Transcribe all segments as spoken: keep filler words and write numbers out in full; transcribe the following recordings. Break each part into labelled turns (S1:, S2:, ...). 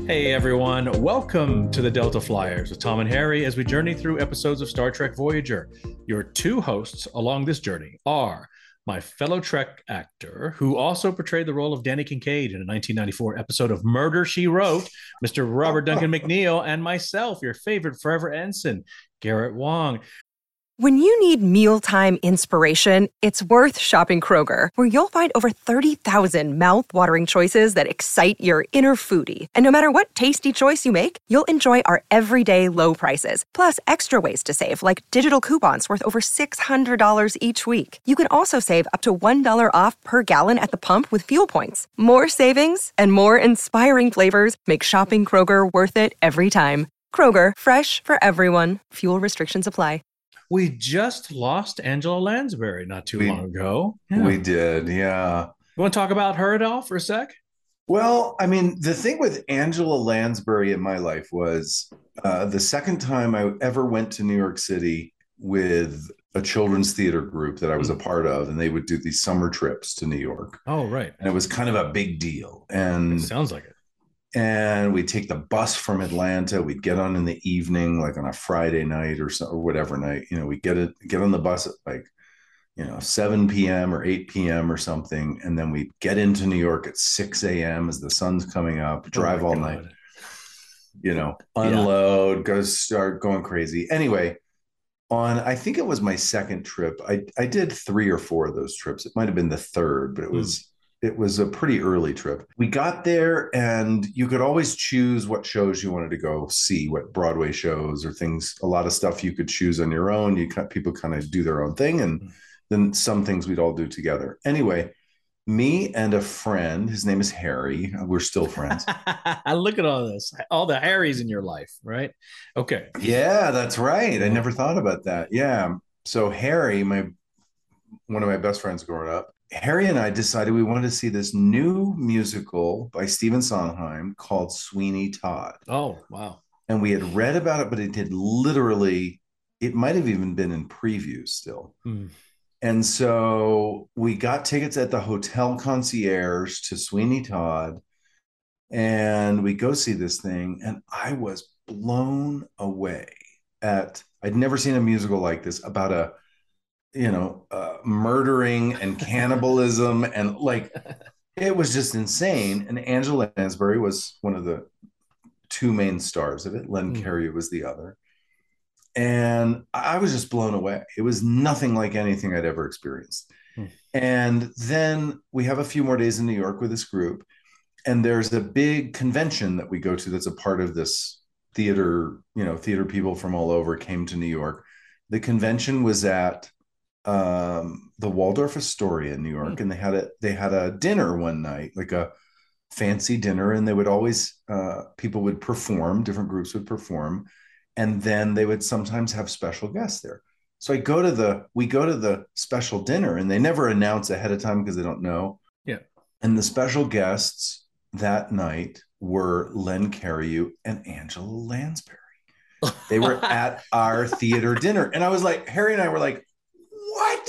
S1: Hey everyone, welcome to the Delta Flyers with Tom and Harry as we journey through episodes of Star Trek Voyager. Your two hosts along this journey are my fellow Trek actor, who also portrayed the role of Danny Kincaid in a nineteen ninety-four episode of Murder, She Wrote, Mister Robert Duncan McNeil, and myself, your favorite forever ensign, Garrett Wong.
S2: When you need mealtime inspiration, it's worth shopping Kroger, where you'll find over thirty thousand mouth-watering choices that excite your inner foodie. And no matter what tasty choice you make, you'll enjoy our everyday low prices, plus extra ways to save, like digital coupons worth over six hundred dollars each week. You can also save up to one dollar off per gallon at the pump with fuel points. More savings and more inspiring flavors make shopping Kroger worth it every time. Kroger, fresh for everyone. Fuel restrictions apply.
S1: We just lost Angela Lansbury not too
S3: we,
S1: long ago. Yeah.
S3: We did, yeah.
S1: You want to talk about her at all for a sec?
S3: Well, I mean, the thing with Angela Lansbury in my life was uh, the second time I ever went to New York City with a children's theater group that I was a part of, and they would do these summer trips to New York.
S1: Oh, right.
S3: And it was kind of a big deal. And
S1: it sounds like it.
S3: And we'd take the bus from Atlanta. We'd get on in the evening, like on a Friday night or so, or whatever night. You know, we get it, get on the bus at like, you know, seven p.m. or eight p.m. or something, and then we get into New York at six a.m. as the sun's coming up. Drive oh all God. night. You know, unload, yeah. go start going crazy. Anyway, on I think it was my second trip. I I did three or four of those trips. It might have been the third, but it was. Mm. It was a pretty early trip. We got there and you could always choose what shows you wanted to go see, what Broadway shows or things, a lot of stuff you could choose on your own. You people kind of do their own thing. And then some things we'd all do together. Anyway, me and a friend, his name is Harry. We're still friends.
S1: Look at all this, all the Harrys in your life, right? Okay.
S3: Yeah, that's right. I never thought about that. Yeah. So Harry, my one of my best friends growing up, Harry and I decided we wanted to see this new musical by Stephen Sondheim called Sweeney Todd.
S1: Oh, wow.
S3: And we had read about it, but it had literally, it might have even been in previews still. Hmm. And so we got tickets at the hotel concierge to Sweeney Todd, and we go see this thing. And I was blown away at, I'd never seen a musical like this about a, you know, uh, murdering and cannibalism. And like, it was just insane. And Angela Lansbury was one of the two main stars of it. Len mm. Carey was the other. And I was just blown away. It was nothing like anything I'd ever experienced. Mm. And then we have a few more days in New York with this group. And there's a big convention that we go to that's a part of this theater, you know, theater people from all over came to New York. The convention was at um the Waldorf Astoria in New York, and they had a they had a dinner one night, like a fancy dinner, and they would always uh people would perform, different groups would perform, and then they would sometimes have special guests there. So I go to the we go to the special dinner, and they never announce ahead of time because they don't know.
S1: Yeah.
S3: And the special guests that night were Len Cariou and Angela Lansbury. They were at our theater dinner, and I was like, Harry and I were like, what?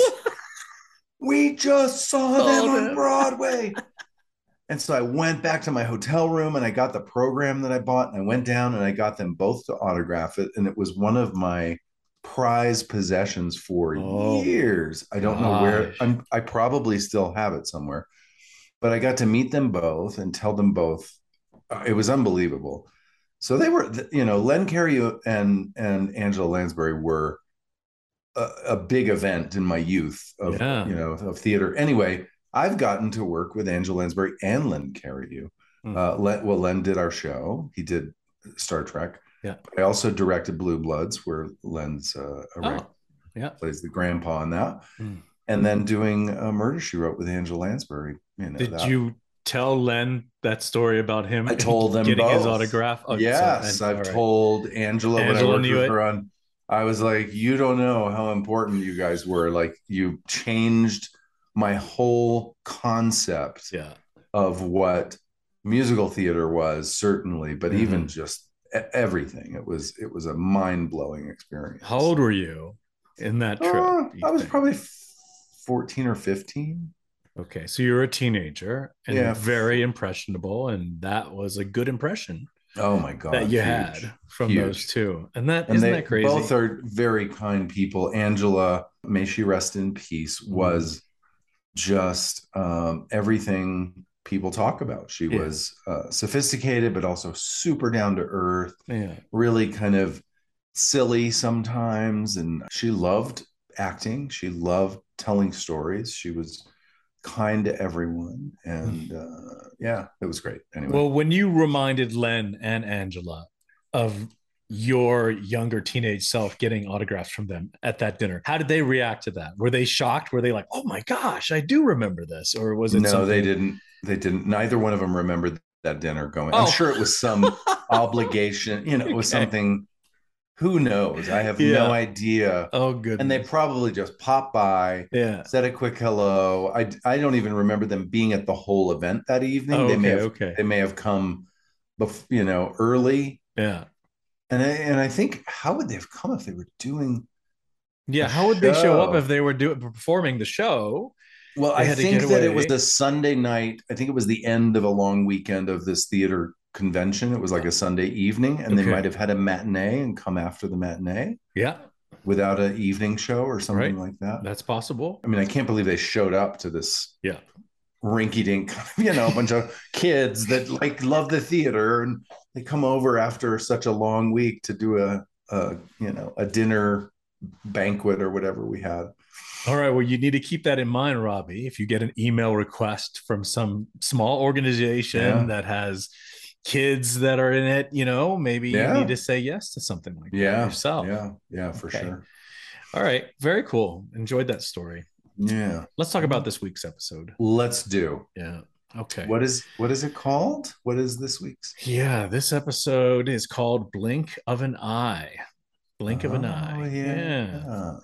S3: We just saw them oh, on Broadway. And so I went back to my hotel room and I got the program that I bought, and I went down and I got them both to autograph it. And it was one of my prized possessions for oh, years. I don't gosh. know where. I'm, I probably still have it somewhere. But I got to meet them both and tell them both. Uh, it was unbelievable. So they were, you know, Len Cariou and, and Angela Lansbury were A, a big event in my youth of yeah. you know of theater. Anyway, I've gotten to work with Angela Lansbury and Len Cariou. Mm. Uh, Len, well, Len did our show. He did Star Trek.
S1: Yeah.
S3: I also directed Blue Bloods, where Len's uh, a
S1: oh. yeah.
S3: plays the grandpa in that. Mm. And then doing a Murder, She Wrote with Angela Lansbury. You know,
S1: did
S3: that.
S1: you tell Len that story about him?
S3: I told them
S1: getting
S3: both.
S1: his autograph.
S3: Oh, yes, so, and, I've right. told Angela, Angela when I worked with her on. I was like, you don't know how important you guys were. Like, you changed my whole concept
S1: yeah.
S3: of what musical theater was, certainly, but mm-hmm. even just everything. It was it was a mind-blowing experience.
S1: How old were you in that trip?
S3: Uh, I was think? probably fourteen or fifteen.
S1: Okay, so you were a teenager and
S3: yeah.
S1: very impressionable, and that was a good impression.
S3: Oh my God.
S1: that you
S3: huge,
S1: had from
S3: huge.
S1: those two. And that
S3: and
S1: isn't
S3: they
S1: that crazy?
S3: both are very kind people. Angela, may she rest in peace, was mm. just um, everything people talk about. She yeah. was uh, sophisticated, but also super down to earth,
S1: yeah.
S3: really kind of silly sometimes. And she loved acting. She loved telling stories. She was kind to everyone. And uh, yeah, it was great. Anyway.
S1: Well, when you reminded Len and Angela of your younger teenage self getting autographs from them at that dinner, how did they react to that? Were they shocked? Were they like, oh my gosh, I do remember this? Or was it
S3: no
S1: something...
S3: they didn't they didn't neither one of them remembered that dinner going. oh. I'm sure it was some obligation, you know, it was okay. something, who knows, I have yeah. no idea.
S1: Oh good.
S3: And they probably just popped by,
S1: yeah
S3: said a quick hello. I I don't even remember them being at the whole event that evening.
S1: oh,
S3: they
S1: okay,
S3: may have
S1: okay.
S3: they may have come bef- you know early.
S1: yeah
S3: And I, and I think, how would they have come if they were doing?
S1: Yeah, how would show? they show up if they were doing performing the show?
S3: Well, I think that away. It was a Sunday night. I think it was the end of a long weekend of this theater convention. It was like a Sunday evening, and okay. they might have had a matinee and come after the matinee.
S1: Yeah,
S3: without an evening show or something
S1: right.
S3: like that.
S1: That's possible.
S3: I mean, I can't believe they showed up to this.
S1: Yeah.
S3: rinky-dink, you know, a bunch of kids that like love the theater, and they come over after such a long week to do a, a you know, a dinner banquet or whatever we had.
S1: All right. Well, you need to keep that in mind, Robbie. If you get an email request from some small organization yeah. that has kids that are in it, you know, maybe yeah. you need to say yes to something like
S3: yeah.
S1: that yourself.
S3: Yeah. Yeah, for okay. sure.
S1: All right. Very cool. Enjoyed that story.
S3: Yeah.
S1: Let's talk about this week's episode.
S3: Let's do.
S1: Yeah. Okay.
S3: What is what is it called? What is this week's?
S1: Yeah, this episode is called Blink of an Eye. Blink
S3: oh,
S1: of an Eye.
S3: Yeah.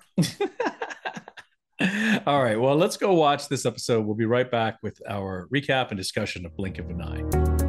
S1: yeah. All right. Well, let's go watch this episode. We'll be right back with our recap and discussion of Blink of an Eye.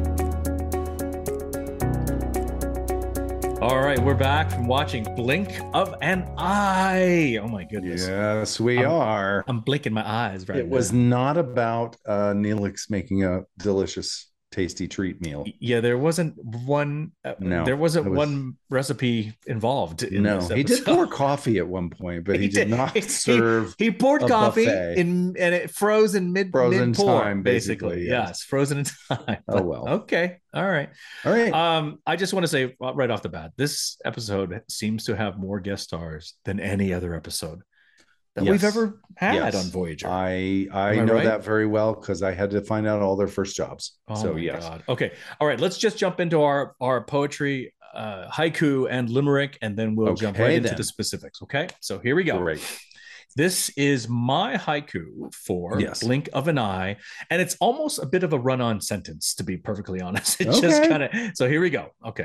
S1: All right, we're back from watching Blink of an Eye. Oh my goodness.
S3: Yes, we
S1: I'm,
S3: are.
S1: I'm blinking my eyes right now.
S3: It was not about uh, Neelix making a delicious, tasty treat meal.
S1: Yeah, there wasn't one. Uh, no, there wasn't was, one recipe involved. In
S3: no,
S1: this
S3: he did pour coffee at one point, but he, he did, did not
S1: he,
S3: serve.
S1: He, he poured coffee in, and it froze in mid
S3: frozen
S1: mid pour,
S3: time,
S1: basically.
S3: basically
S1: yes. yes, frozen in time.
S3: Oh well.
S1: Okay. All right.
S3: All right.
S1: Um, I just want to say right off the bat, this episode seems to have more guest stars than any other episode that yes. we've ever had yes. on Voyager.
S3: I I, I know right? that very well because I had to find out all their first jobs.
S1: Oh
S3: so
S1: my
S3: yes.
S1: God. Okay. All right. Let's just jump into our our poetry, uh, haiku and limerick, and then we'll okay, jump right then. into the specifics. Okay. So here we go.
S3: Great.
S1: This is my haiku for
S3: yes.
S1: Blink of an Eye, and it's almost a bit of a run-on sentence, to be perfectly honest. It
S3: okay.
S1: just kind of. So here we go. Okay.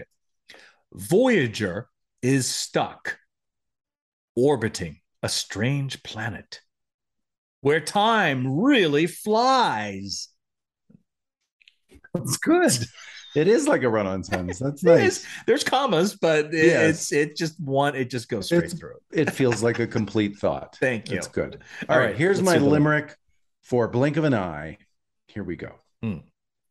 S1: Voyager is stuck orbiting a strange planet where time really flies.
S3: That's good. It is like a run-on sentence. That's nice.
S1: There's commas, but it, yes. it's it just one. It just goes straight
S3: it's,
S1: through.
S3: It feels like a complete thought.
S1: Thank you.
S3: That's good. All, All right, right, here's my limerick for Blink of an Eye. Here we go.
S1: Hmm.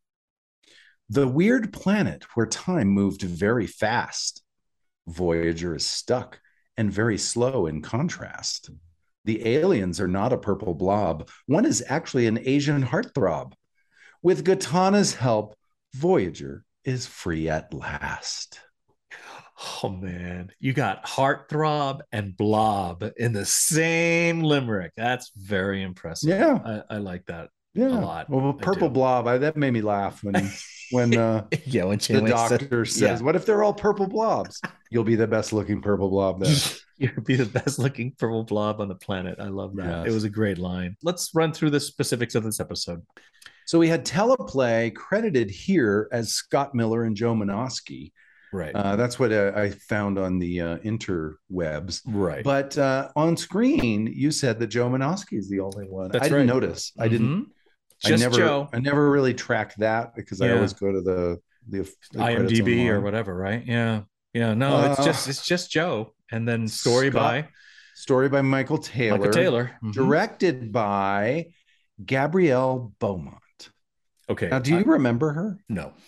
S3: The weird planet where time moved very fast. Voyager is stuck and very slow in contrast. The aliens are not a purple blob. One is actually an Asian heartthrob. With Gatana's help, Voyager is free at last.
S1: Oh, man. You got heartthrob and blob in the same limerick. That's very impressive.
S3: Yeah.
S1: I, I like that
S3: yeah.
S1: a lot.
S3: Well, purple blob, I, that made me laugh when when uh,
S1: yeah, when
S3: the doctor said, says, yeah. what if they're all purple blobs? You'll be the best looking purple blob there.
S1: You'll be the best looking purple blob on the planet. I love that.
S3: Yes.
S1: It was a great line. Let's run through the specifics of this episode.
S3: So we had teleplay credited here as Scott Miller and Joe Menosky.
S1: Right.
S3: Uh, that's what uh, I found on the uh, interwebs.
S1: Right.
S3: But uh, on screen, you said that Joe Menosky is the only one.
S1: That's
S3: I didn't
S1: right.
S3: notice.
S1: Mm-hmm.
S3: I didn't.
S1: Just
S3: I never,
S1: Joe.
S3: I never really tracked that because
S1: yeah.
S3: I always go to the the, the
S1: IMDb or whatever, right? Yeah. Yeah. No, uh, it's just it's just Joe, and then story
S3: Scott,
S1: by
S3: story by Michael Taylor.
S1: Michael Taylor. Mm-hmm.
S3: Directed by Gabrielle Beaumont.
S1: Okay.
S3: Now, do you I, remember her?
S1: No.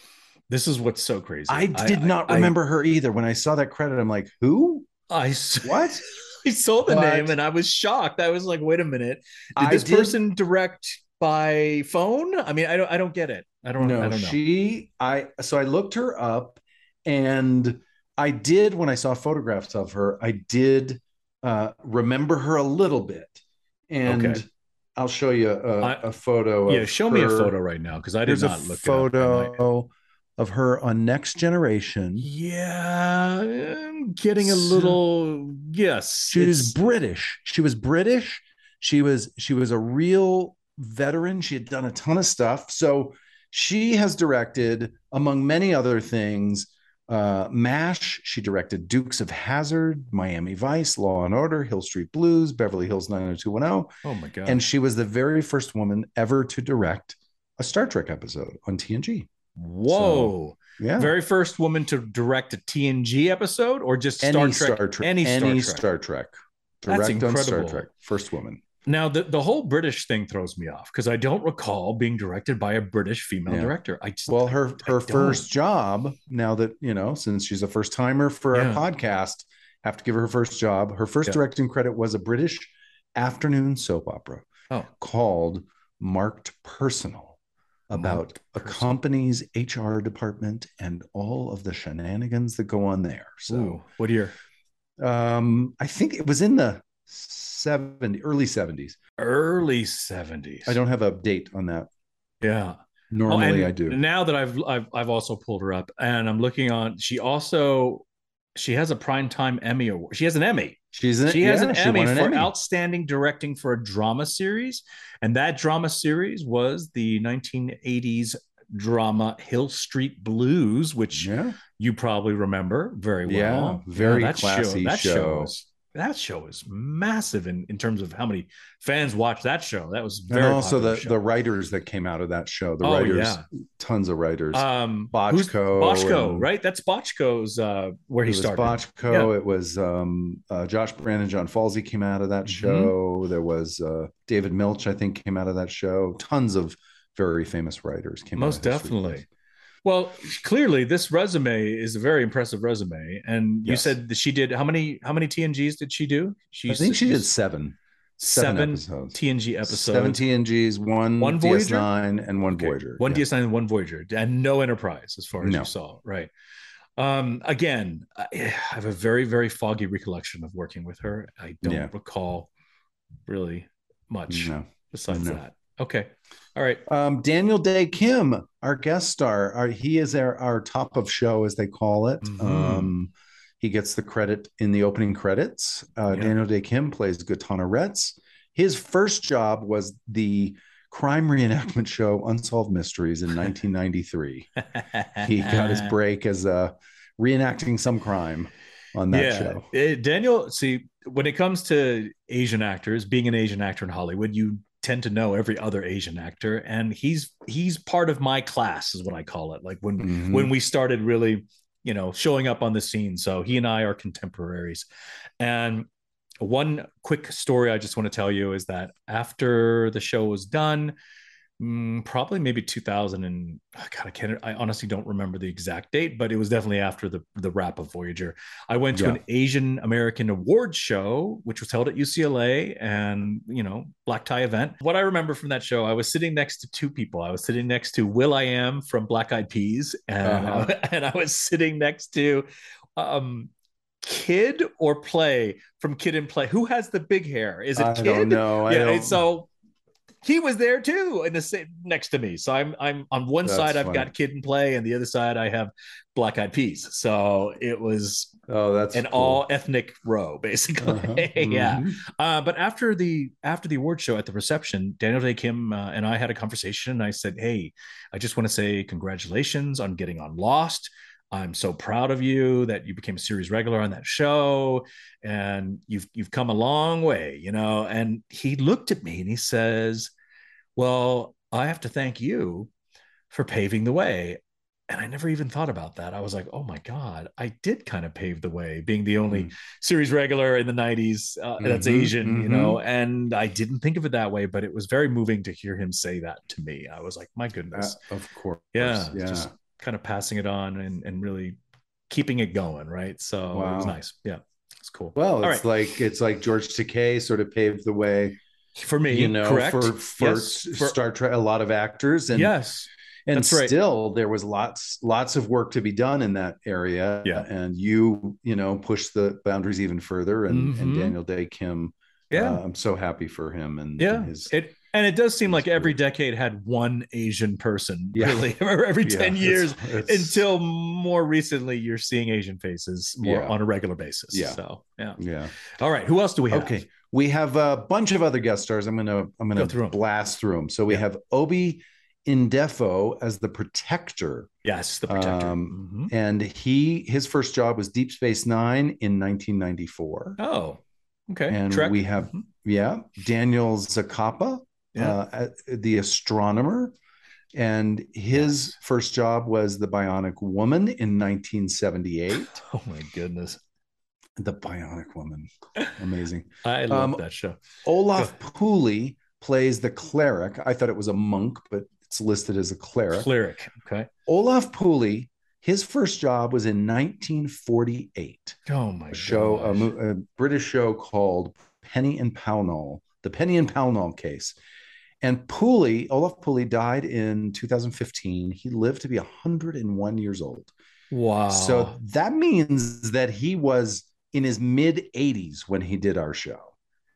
S1: This is what's so crazy.
S3: I did I, not I, remember I, her either. When I saw that credit, I'm like, who?
S1: I
S3: what?
S1: I saw the what? name and I was shocked. I was like, wait a minute. Did I this did... person direct by phone? I mean, I don't I don't get it. I don't
S3: know.
S1: I don't know.
S3: She I so I looked her up, and I did, when I saw photographs of her, I did uh, remember her a little bit. And okay. I'll show you a, I, a photo.
S1: Yeah,
S3: of
S1: show
S3: her.
S1: me a photo right now, because I did
S3: There's
S1: not
S3: a
S1: look
S3: photo of her on Next Generation.
S1: Yeah, I'm getting a little yes.
S3: She was British. She was British. She was she was a real veteran. She had done a ton of stuff. So she has directed, among many other things, uh, MASH. She directed Dukes of Hazzard, Miami Vice, Law and Order, Hill Street Blues, Beverly Hills nine oh two one oh.
S1: Oh my God.
S3: And she was the very first woman ever to direct a Star Trek episode on T N G.
S1: Whoa. So, yeah. Very first woman to direct a T N G episode, or just Star
S3: any
S1: Trek?
S3: Star Trek?
S1: Any Star
S3: any
S1: Trek.
S3: Star Trek.
S1: Direct That's incredible.
S3: On Star Trek. First woman.
S1: Now, the, the whole British thing throws me off, because I don't recall being directed by a British female yeah. director. I just,
S3: well, her
S1: I,
S3: her
S1: I
S3: first job, now that, you know, since she's a first timer for yeah. our podcast, have to give her her first job. Her first yeah. directing credit was a British afternoon soap opera
S1: oh.
S3: called Marked Personal, about Marked a Personal. company's H R department and all of the shenanigans that go on there. So,
S1: Ooh, what year?
S3: Um, I think it was in the seventy early seventies.
S1: Early seventies.
S3: I don't have a date on that.
S1: Yeah.
S3: Normally
S1: oh,
S3: I do.
S1: Now that I've, I've I've also pulled her up, and I'm looking on, she also she has a Primetime Emmy Award. She has an Emmy.
S3: She's a,
S1: she has
S3: yeah,
S1: an
S3: she
S1: Emmy
S3: an
S1: for
S3: Emmy.
S1: outstanding directing for a drama series. And that drama series was the nineteen eighties drama Hill Street Blues, which
S3: yeah.
S1: you probably remember very well.
S3: Yeah, very
S1: yeah, that
S3: classy
S1: show. That
S3: show.
S1: show is, that show is massive in, in terms of how many fans watch that show. That was very
S3: and also the
S1: show.
S3: the writers that came out of that show. The
S1: oh,
S3: writers,
S1: yeah.
S3: tons of writers.
S1: Um,
S3: Bochco,
S1: Bochco,
S3: and,
S1: right? That's Bochco's uh, where he
S3: it was
S1: started.
S3: Bochco.
S1: Yeah.
S3: It was um, uh, Josh Brand and John Falsey came out of that mm-hmm. show. There was uh, David Milch, I think, came out of that show. Tons of very famous writers came.
S1: Most
S3: out of
S1: definitely. Well, clearly this resume is a very impressive resume. And you yes. said that she did, how many, how many T N Gs did she do? She
S3: I think she did seven,
S1: seven,
S3: seven
S1: T N G episodes,
S3: seven T N Gs, one, one Voyager? D S nine and one okay. Voyager.
S1: One
S3: yeah.
S1: D S nine and one Voyager, and no Enterprise as far as
S3: no.
S1: you saw. Right. Um, again, I have a very, very foggy recollection of working with her. I don't yeah. recall really much
S3: no.
S1: besides
S3: no.
S1: that. Okay. All right.
S3: Um, Daniel Day Kim, our guest star, our, he is our, our top of show, as they call it.
S1: Mm-hmm.
S3: Um, he gets the credit in the opening credits. Uh, yeah. Daniel Day Kim plays Gautana Retz. His first job was the crime reenactment show Unsolved Mysteries in nineteen ninety-three. He got his break as uh, reenacting some crime on that
S1: yeah.
S3: show.
S1: It, Daniel, see, when it comes to Asian actors, being an Asian actor in Hollywood, you tend to know every other Asian actor, and he's he's part of my class, is what I call it. Like when
S3: mm-hmm.
S1: when we started really, you know, showing up on the scene. So he and I are contemporaries. And one quick story I just want to tell you is that after the show was done, mm, probably maybe two thousand and God, I can't, I honestly don't remember the exact date, but it was definitely after the, the wrap of Voyager. I went to yeah. an Asian American Awards show, which was held at U C L A, and, you know, black tie event. What I remember from that show, I was sitting next to two people. I was sitting next to Will.i.am from Black Eyed Peas, and, uh-huh. I, and I was sitting next to, um, Kid or Play from Kid and Play. Who has the big hair? Is it
S3: I
S1: Kid?
S3: Don't know. I
S1: yeah.
S3: don't...
S1: So he was there too, in the same next to me. So I'm I'm on one
S3: That's
S1: side I've
S3: funny.
S1: got Kid and Play, and the other side I have Black Eyed Peas. So it was
S3: oh, that's
S1: an
S3: cool.
S1: all ethnic row, basically.
S3: Uh-huh.
S1: yeah.
S3: Mm-hmm.
S1: Uh, but after the after the award show at the reception, Daniel Day Kim uh, and I had a conversation. And I said, "Hey, I just want to say congratulations on getting on Lost. I'm so proud of you that you became a series regular on that show, and you've you've come a long way, you know." And he looked at me and he says, "Well, I have to thank you for paving the way." And I never even thought about that. I was like, "Oh my God, I did kind of pave the way, being the only mm. series regular in the nineties uh, mm-hmm, that's Asian, mm-hmm. you know." And I didn't think of it that way, but it was very moving to hear him say that to me. I was like, "My goodness,
S3: uh, of course,
S1: yeah,
S3: yeah."
S1: just, kind of passing it on and, and really keeping it going, right? So wow. It was nice. Yeah, it's cool.
S3: Well, it's All right. like it's like George Takei sort of paved the way
S1: for me,
S3: you know,
S1: correct?
S3: for for,
S1: yes. for
S3: Star Trek, a lot of actors, and
S1: yes,
S3: and
S1: That's
S3: still
S1: right.
S3: there was lots lots of work to be done in that area.
S1: Yeah,
S3: and you you know push the boundaries even further, and mm-hmm. and Daniel Day Kim. Yeah, uh, I'm so happy for him and,
S1: yeah.
S3: and his.
S1: It and it does seem like career. Every decade had one Asian person,
S3: yeah.
S1: really, every ten yeah, years
S3: it's, it's...
S1: until more recently you're seeing Asian faces more yeah. on a regular basis.
S3: Yeah.
S1: So yeah,
S3: yeah.
S1: All right, who else do we have?
S3: Okay, we have a bunch of other guest stars. I'm gonna I'm gonna
S1: Go
S3: blast through them. So we yeah. have Obi Indefo as the Protector.
S1: Yes, the Protector.
S3: Um,
S1: mm-hmm.
S3: And he his first job was Deep Space Nine in nineteen ninety-four.
S1: Oh. Okay.
S3: And
S1: Trek.
S3: we have, mm-hmm. yeah, Daniel Zacapa, yeah. uh, the astronomer. And his yes. first job was The Bionic Woman in nineteen seventy-eight.
S1: Oh, my goodness.
S3: The Bionic Woman. Amazing.
S1: I love
S3: um,
S1: that show.
S3: Olaf Pooley plays the cleric. I thought it was a monk, but it's listed as a cleric.
S1: Cleric. Okay.
S3: Olaf Pooley. His first job was in nineteen forty-eight.
S1: Oh my
S3: a show, a, a British show called Penny and Pownall, the Penny and Pownall case. And Pooley, Olaf Pooley, died in two thousand fifteen. He lived to be one hundred one years old.
S1: Wow!
S3: So that means that he was in his mid eighties when he did our show.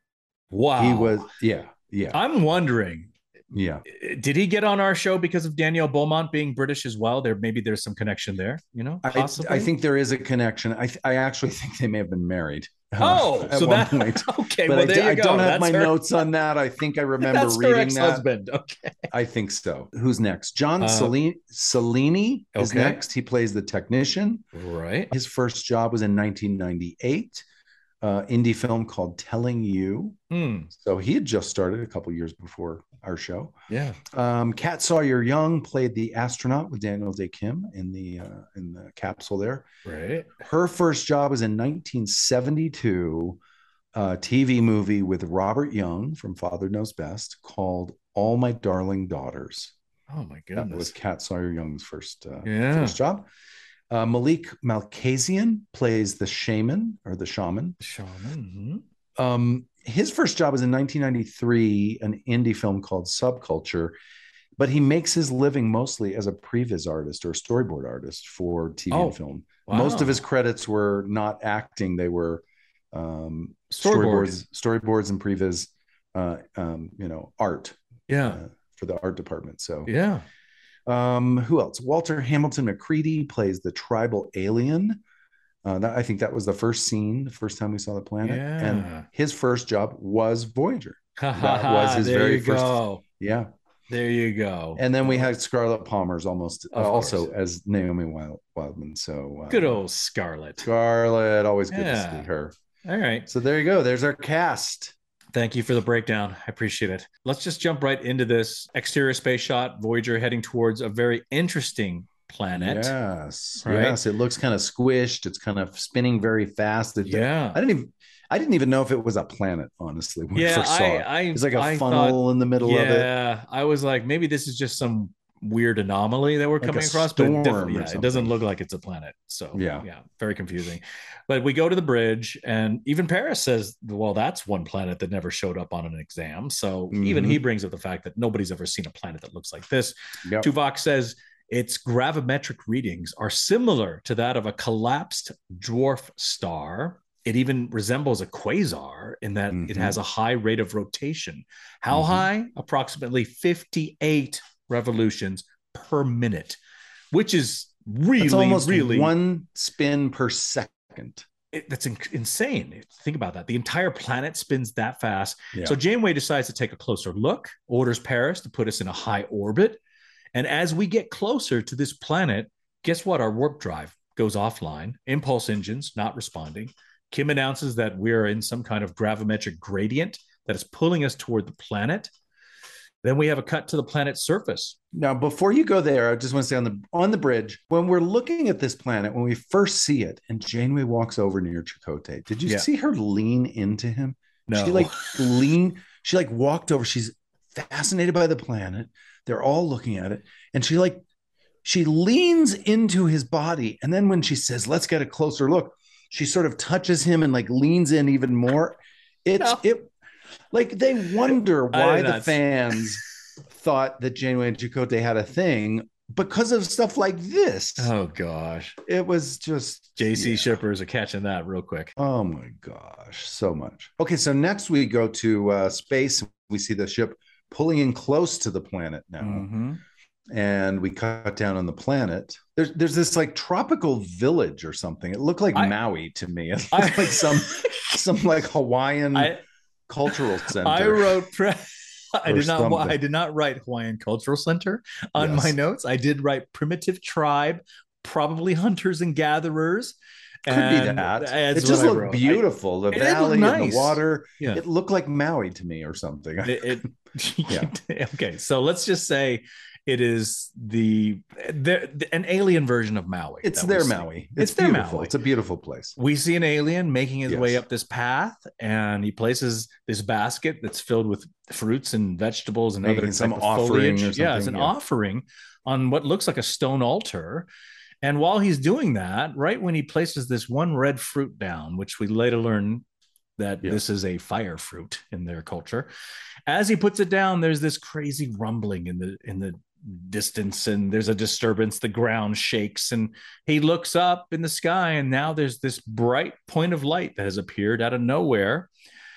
S1: Wow!
S3: He was, yeah, yeah.
S1: I'm wondering.
S3: Yeah.
S1: Did he get on our show because of Danielle Beaumont being British as well? There maybe there's some connection there, you know? Possibly.
S3: I, I think there is a connection. I I actually think they may have been married.
S1: Oh,
S3: uh,
S1: so
S3: one
S1: that
S3: point.
S1: Okay.
S3: But
S1: well,
S3: I,
S1: there you
S3: I
S1: go.
S3: don't have
S1: That's
S3: my
S1: her.
S3: notes on that. I think I remember
S1: That's
S3: reading
S1: her ex-husband.
S3: that.
S1: Okay.
S3: I think so. Who's next? John uh, Cellini, Cellini is
S1: okay.
S3: next. He plays the technician.
S1: Right.
S3: His first job was in nineteen ninety-eight. Uh, indie film called Telling You.
S1: Mm.
S3: So he had just started a couple years before our show.
S1: Yeah.
S3: Um, Kat Sawyer Young played the astronaut with Daniel Day Kim in the uh, in the capsule there.
S1: Right.
S3: Her first job was in nineteen seventy-two, a T V movie with Robert Young from Father Knows Best called All My Darling Daughters.
S1: Oh my goodness.
S3: That was Kat Sawyer Young's first uh,
S1: yeah.
S3: first job. Uh, Malik Malkasian plays the shaman or the shaman.
S1: Shaman.
S3: Mm-hmm. Um, his first job was in nineteen ninety-three, an indie film called Subculture, but he makes his living mostly as a previs artist or a storyboard artist for T V
S1: oh,
S3: and film.
S1: Wow.
S3: Most of his credits were not acting; they were um,
S1: storyboards,
S3: storyboards, storyboards, and previs. Uh, um, you know, art.
S1: Yeah,
S3: uh, for the art department. So
S1: yeah.
S3: Um, who else? Walter Hamilton McCready plays the tribal alien. Uh, that, I think that was the first scene, the first time we saw the planet.
S1: Yeah.
S3: And his first job was Voyager.
S1: That
S3: was his
S1: there
S3: very
S1: you
S3: first.
S1: Go.
S3: Yeah.
S1: There you go.
S3: And then we had Scarlett Palmer's almost uh, also
S1: course.
S3: as Naomi Wild, Wildman. So uh,
S1: good old Scarlett.
S3: Scarlett, always good
S1: yeah.
S3: to see her.
S1: All right.
S3: So there you go. There's our cast.
S1: Thank you for the breakdown. I appreciate it. Let's just jump right into this exterior space shot. Voyager heading towards a very interesting planet.
S3: Yes.
S1: Right?
S3: Yes. It looks kind of squished. It's kind of spinning very fast. It,
S1: yeah.
S3: I didn't even I didn't even know if it was a planet, honestly, when
S1: yeah,
S3: I first saw
S1: I,
S3: it.
S1: I,
S3: it's like a
S1: I
S3: funnel
S1: thought,
S3: in the middle
S1: yeah,
S3: of it.
S1: Yeah. I was like, maybe this is just some weird anomaly that we're
S3: like
S1: coming across, but it, yeah, it
S3: something.
S1: doesn't look like it's a planet. So
S3: yeah,
S1: yeah, very confusing. But we go to the bridge, and even Paris says, well, that's one planet that never showed up on an exam. So mm-hmm. even he brings up the fact that nobody's ever seen a planet that looks like this.
S3: Yep.
S1: Tuvok says its gravimetric readings are similar to that of a collapsed dwarf star. It even resembles a quasar in that mm-hmm. it has a high rate of rotation. How mm-hmm. high? Approximately fifty-eight revolutions per minute, which is really,
S3: that's almost
S1: really
S3: one spin per second.
S1: It, that's in, insane. Think about that. The entire planet spins that fast.
S3: Yeah.
S1: So Janeway decides to take a closer look, orders Paris to put us in a high orbit. And as we get closer to this planet, guess what? Our warp drive goes offline. Impulse engines not responding. Kim announces that we're in some kind of gravimetric gradient that is pulling us toward the planet. Then we have a cut to the planet's surface.
S3: Now, before you go there, I just want to say on the on the bridge, when we're looking at this planet, when we first see it, and Janeway walks over near Chakotay, did you yeah. see her lean into him?
S1: No.
S3: She like lean, she like walked over. She's fascinated by the planet. They're all looking at it. And she like she leans into his body. And then when she says, let's get a closer look, she sort of touches him and like leans in even more. It's no. it like they wonder why the fans thought that Janeway and Chakotay had a thing because of stuff like this.
S1: Oh gosh.
S3: It was just
S1: J C yeah. shippers are catching that real quick.
S3: Oh my gosh, so much. Okay, so next we go to uh, space. We see the ship pulling in close to the planet now. Mm-hmm. And we cut down on the planet. There's there's this like tropical village or something. It looked like I, Maui to me. It looked I, like some some like Hawaiian I, cultural center.
S1: I wrote pre- I did not something. I did not write Hawaiian Cultural Center on yes. my notes. I did write primitive tribe, probably hunters and gatherers.
S3: Could and be that. It just looked beautiful. I, the valley nice. and the water. Yeah. It looked like Maui to me or something.
S1: It, it, yeah. Okay, so let's just say it is the, the an alien version of Maui.
S3: It's their Maui. It's, it's beautiful. Their Maui. It's a beautiful place.
S1: We see an alien making his yes. way up this path, and he places this basket that's filled with fruits and vegetables and making other some offering. Or yeah, it's an yeah. offering on what looks like a stone altar. And while he's doing that, right when he places this one red fruit down, which we later learn that yeah. this is a fire fruit in their culture, as he puts it down, there's this crazy rumbling in the in the distance, and there's a disturbance. The ground shakes, and he looks up in the sky, and now there's this bright point of light that has appeared out of nowhere.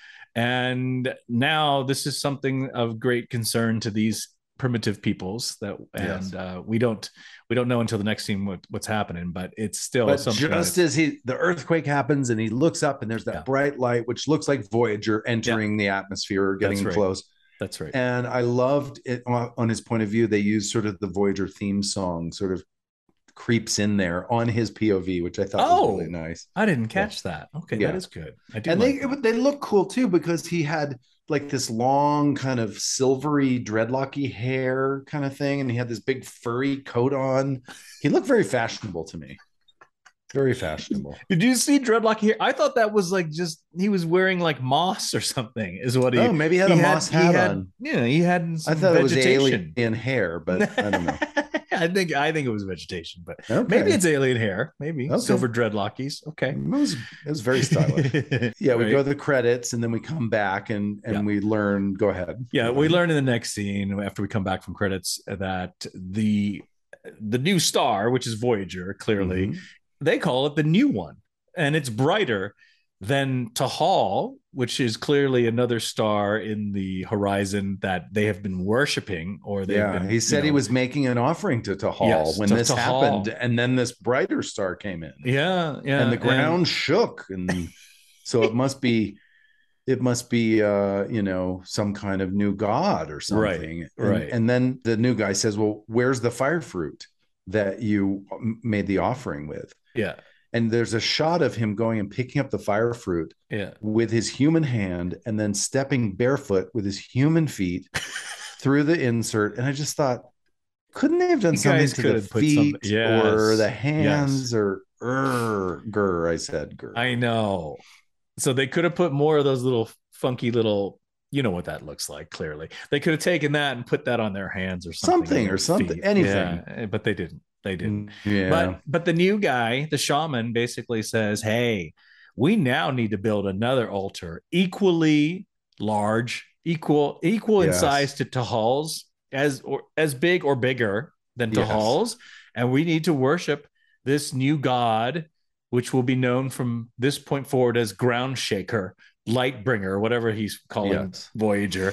S1: And now this is something of great concern to these primitive peoples that and yes. uh we don't we don't know until the next scene what, what's happening, but it's still
S3: but just as he the earthquake happens and he looks up and there's that yeah. bright light which looks like Voyager entering yeah. the atmosphere, getting
S1: That's
S3: close.
S1: Right. That's right.
S3: And I loved it on his point of view. They used sort of the Voyager theme song sort of creeps in there on his P O V, which I thought oh, was really nice.
S1: I didn't catch yeah. that. Okay, yeah. that is good. I do
S3: and
S1: like
S3: they that. they look cool too because he had like this long kind of silvery dreadlocky hair kind of thing, and he had this big furry coat on. He looked very fashionable to me. Very fashionable.
S1: Did you see dreadlocky hair? I thought that was like just he was wearing like moss or something. Is what he?
S3: Oh, maybe he had he a had, moss hat
S1: had,
S3: on.
S1: Yeah, he had.
S3: I thought vegetation. It was alien hair, but I don't know.
S1: I think I think it was vegetation, but okay. maybe it's alien hair. Maybe okay. silver dreadlockies. Okay,
S3: it was it was very stylish. Yeah, we right. go to the credits and then we come back and and yeah. we learn. Go ahead.
S1: Yeah, we learn in the next scene after we come back from credits that the the new star, which is Voyager, clearly. Mm-hmm. They call it the new one, and it's brighter than Tahal, which is clearly another star in the horizon that they have been worshiping. Or
S3: yeah,
S1: been,
S3: he said you know, he was making an offering to Tahal yes, when to this Tahal. happened, and then this brighter star came in.
S1: Yeah, yeah,
S3: and the ground and... shook, and so it must be, it must be, uh, you know, some kind of new god or something.
S1: Right,
S3: and,
S1: right.
S3: And then the new guy says, "Well, where's the fire fruit that you made the offering with?"
S1: Yeah.
S3: And there's a shot of him going and picking up the fire fruit
S1: yeah.
S3: with his human hand and then stepping barefoot with his human feet through the insert. And I just thought, couldn't they have done you something to the feet some... yes. or the hands yes. or er, grr, I said grr.
S1: I know. So they could have put more of those little funky little, you know what that looks like, clearly. They could have taken that and put that on their hands or something.
S3: Something or something, feet. anything.
S1: Yeah, but they didn't. They didn't.
S3: Yeah.
S1: But but the new guy, the shaman, basically says, hey, we now need to build another altar equally large, equal, equal yes. in size to Tahal's, as or as big or bigger than Tahal's. Yes. And we need to worship this new god, which will be known from this point forward as Ground Shaker, Lightbringer, whatever he's calling yes. Voyager.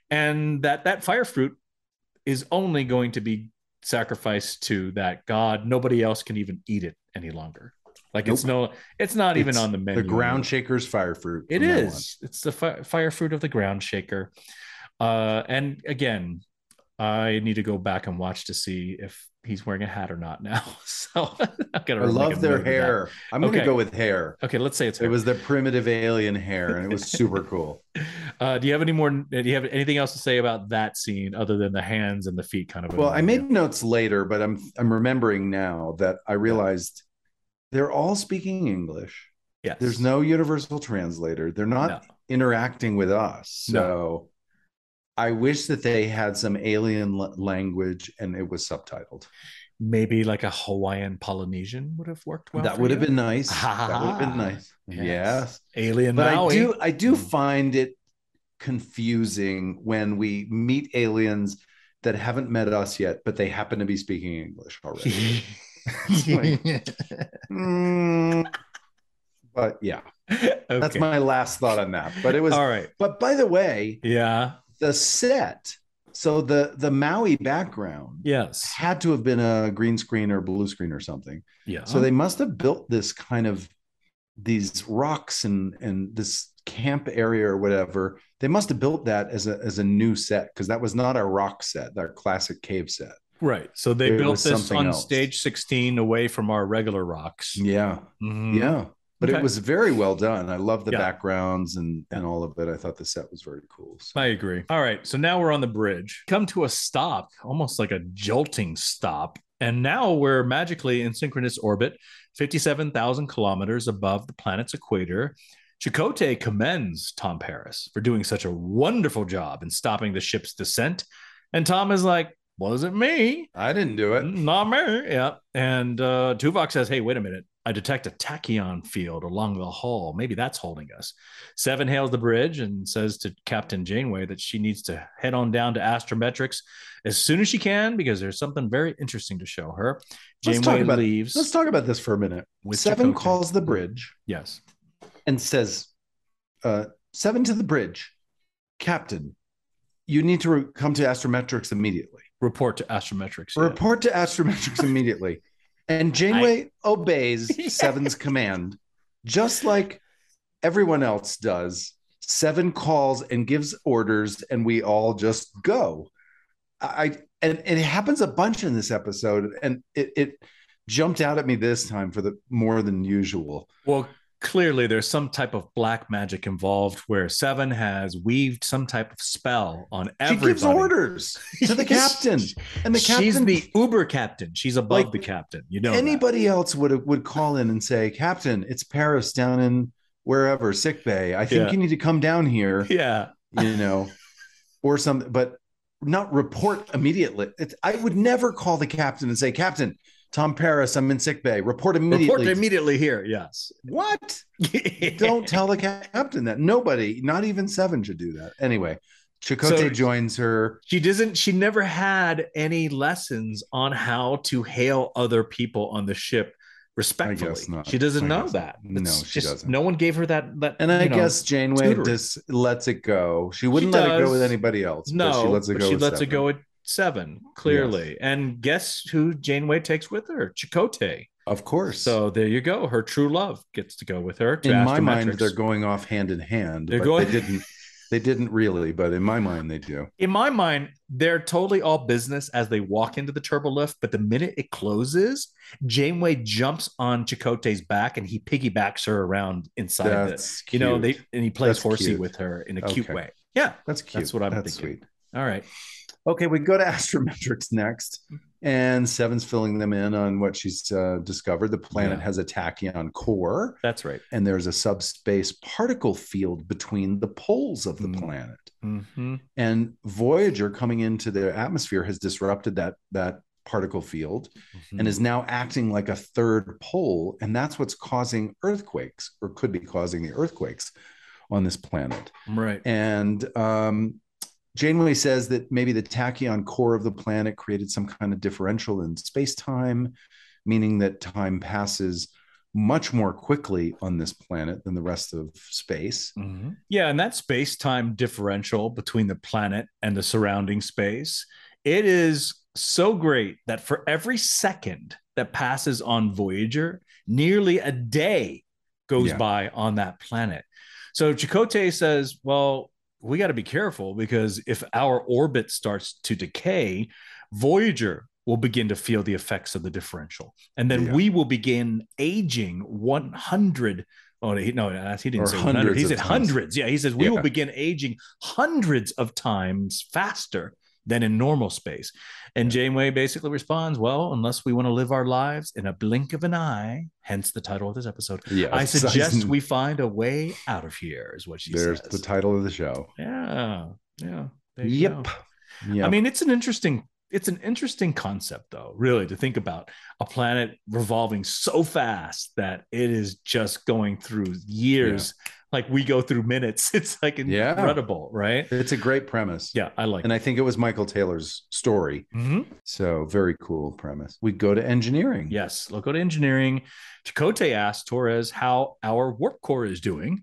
S1: And that that fire fruit is only going to be sacrificed to that god. Nobody else can even eat it any longer. Like nope. it's no, it's not it's even on the menu.
S3: The Ground Shaker's fire fruit.
S1: It is. It's the fi- fire fruit of the Ground Shaker. Uh, and again, I need to go back and watch to see if he's wearing a hat or not now. So I gotta
S3: I love their hair. I'm okay. gonna go with hair.
S1: Okay, let's say it's hair.
S3: It was the primitive alien hair, and it was super cool.
S1: Uh, do you have any more? Do you have anything else to say about that scene other than the hands and the feet? Kind of.
S3: Well, I made notes later, but I'm I'm remembering now that I realized yeah. they're all speaking English.
S1: Yes.
S3: There's no universal translator. They're not no. interacting with us. So. No. I wish that they had some alien l- language and it was subtitled.
S1: Maybe like a Hawaiian Polynesian would have worked well.
S3: That
S1: for
S3: would
S1: you.
S3: have been nice.
S1: Ah,
S3: that would have been nice.
S1: Yes.
S3: yes.
S1: Alien
S3: but
S1: Maui.
S3: I do I do
S1: Mm.
S3: find it confusing when we meet aliens that haven't met us yet, but they happen to be speaking English already. like, mm, but yeah,
S1: okay.
S3: That's my last thought on that. But it was
S1: all right.
S3: But by the way,
S1: yeah,
S3: the set. So the the Maui background,
S1: yes,
S3: had to have been a green screen or blue screen or something.
S1: Yeah.
S3: So they must have built this kind of these rocks and and this camp area or whatever. They must have built that as a as a new set, because that was not our rock set, our classic cave set.
S1: Right. So they
S3: It
S1: built
S3: was
S1: this
S3: something
S1: on
S3: else.
S1: stage sixteen away from our regular rocks.
S3: Yeah.
S1: Mhm.
S3: Yeah. But
S1: Okay.
S3: it was very well done. I love the
S1: Yeah.
S3: backgrounds and and all of it. I thought the set was very cool. So.
S1: I agree. All right. So now we're on the bridge. Come to a stop, almost like a jolting stop. And now we're magically in synchronous orbit, fifty-seven thousand kilometers above the planet's equator. Chakotay commends Tom Paris for doing such a wonderful job in stopping the ship's descent. And Tom is like, wasn't me.
S3: I didn't do it.
S1: Not me. Yeah. And uh, Tuvok says, hey, wait a minute. I detect a tachyon field along the hull. Maybe that's holding us. Seven hails the bridge and says to Captain Janeway that she needs to head on down to Astrometrics as soon as she can, because there's something very interesting to show her.
S3: Let's talk
S1: Janeway
S3: about,
S1: leaves.
S3: Let's talk about this for a minute.
S1: With
S3: Seven
S1: Chakotay.
S3: calls the bridge
S1: Yes.
S3: and says, uh, Seven to the bridge. Captain, you need to re- come to Astrometrics immediately.
S1: Report to Astrometrics. yeah.
S3: Report to Astrometrics immediately. And Janeway obeys Seven's command, just like everyone else does. Seven calls and gives orders, and we all just go. I and, and it happens a bunch in this episode, and it, it jumped out at me this time for the more than usual.
S1: Well, clearly there's some type of black magic involved where Seven has weaved some type of spell on everybody.
S3: She gives orders to the captain, and the captain.
S1: She's the Uber captain. She's above
S3: Like,
S1: the captain. You know,
S3: Anybody else would would call in and say, "Captain, it's Paris down in wherever sick bay. I think
S1: Yeah.
S3: you need to come down here."
S1: that. Yeah.
S3: You know, or something, but not report immediately. It's, I would never call the captain and say, "Captain, Tom Paris, I'm in sick bay. Report immediately."
S1: Report immediately here. Yes.
S3: What? Don't tell the captain that. Nobody, not even Seven, should do that. Anyway, Chakotay
S1: So-
S3: joins her.
S1: She doesn't. She never had any lessons on how to hail other people on the ship respectfully.
S3: I guess not.
S1: She doesn't
S3: I
S1: know
S3: guess
S1: that.
S3: not. No,
S1: It's
S3: she
S1: just,
S3: doesn't.
S1: No one gave her that. That.
S3: And I
S1: you know,
S3: guess Janeway
S1: tutoring.
S3: just lets it go. She wouldn't
S1: She
S3: let it go
S1: does.
S3: with anybody else.
S1: No,
S3: but she lets it
S1: but
S3: go.
S1: she
S3: with
S1: lets it
S3: Seven.
S1: go with Seven, clearly. And guess who Janeway takes with her? Chakotay.
S3: Of course.
S1: So there you go. Her true love gets to go with her. To
S3: in my mind,
S1: Astrometrics.
S3: they're going off hand in hand.
S1: They're
S3: but
S1: going-
S3: They didn't. They didn't really, but in my mind, they do.
S1: In my mind, they're totally all business as they walk into the turbo lift. But the minute it closes, Janeway jumps on Chakotay's back and he piggybacks her around inside
S3: That's
S1: the, you know,
S3: cute.
S1: they and he plays
S3: That's
S1: horsey
S3: cute.
S1: with her in a cute
S3: Okay.
S1: way. Yeah,
S3: That's cute.
S1: That's what I'm
S3: That's
S1: thinking.
S3: sweet.
S1: all right.
S3: Okay, we go to Astrometrics next, and Seven's filling them in on what she's uh, discovered. The planet
S1: Yeah.
S3: has a tachyon core,
S1: That's right.
S3: and there's a subspace particle field between the poles of the
S1: Mm.
S3: planet.
S1: Mm-hmm.
S3: And Voyager, coming into their atmosphere, has disrupted that that particle field
S1: Mm-hmm.
S3: and is now acting like a third pole, and that's what's causing earthquakes, or could be causing the earthquakes on this planet.
S1: right.
S3: And um, Janeway says that maybe the tachyon core of the planet created some kind of differential in space-time, meaning that time passes much more quickly on this planet than the rest of space.
S1: Mhm. Yeah, and that space-time differential between the planet and the surrounding space, it is so great that for every second that passes on Voyager, nearly a day goes
S3: Yeah.
S1: by on that planet. So Chakotay says, well, we got to be careful, because if our orbit starts to decay, Voyager will begin to feel the effects of the differential. And then
S3: Yeah.
S1: we will begin aging one hundred. Oh, he, no, he didn't
S3: Or
S1: say one hundred.
S3: hundreds
S1: He
S3: of
S1: said
S3: times.
S1: hundreds. Yeah, he says we
S3: Yeah.
S1: will begin aging hundreds of times faster than in normal space. And Janeway basically responds, well, unless we want to live our lives in a blink of an eye, hence the title of this episode,
S3: Yeah,
S1: I suggest we find a way out of here, is what she
S3: There's
S1: says.
S3: the title of the show.
S1: Yeah, yeah. there you
S3: Yep.
S1: go.
S3: Yeah.
S1: I mean, it's an interesting It's an interesting concept, though, really, to think about a planet revolving so fast that it is just going through years. Yeah. Like we go through minutes. It's like incredible, yeah. right?
S3: It's a great premise.
S1: Yeah, I like
S3: and
S1: it.
S3: I think it was Michael Taylor's story.
S1: Mm-hmm.
S3: So very cool premise. We go to engineering.
S1: Yes, let's go to engineering. Chakotay asks Torres how our warp core is doing.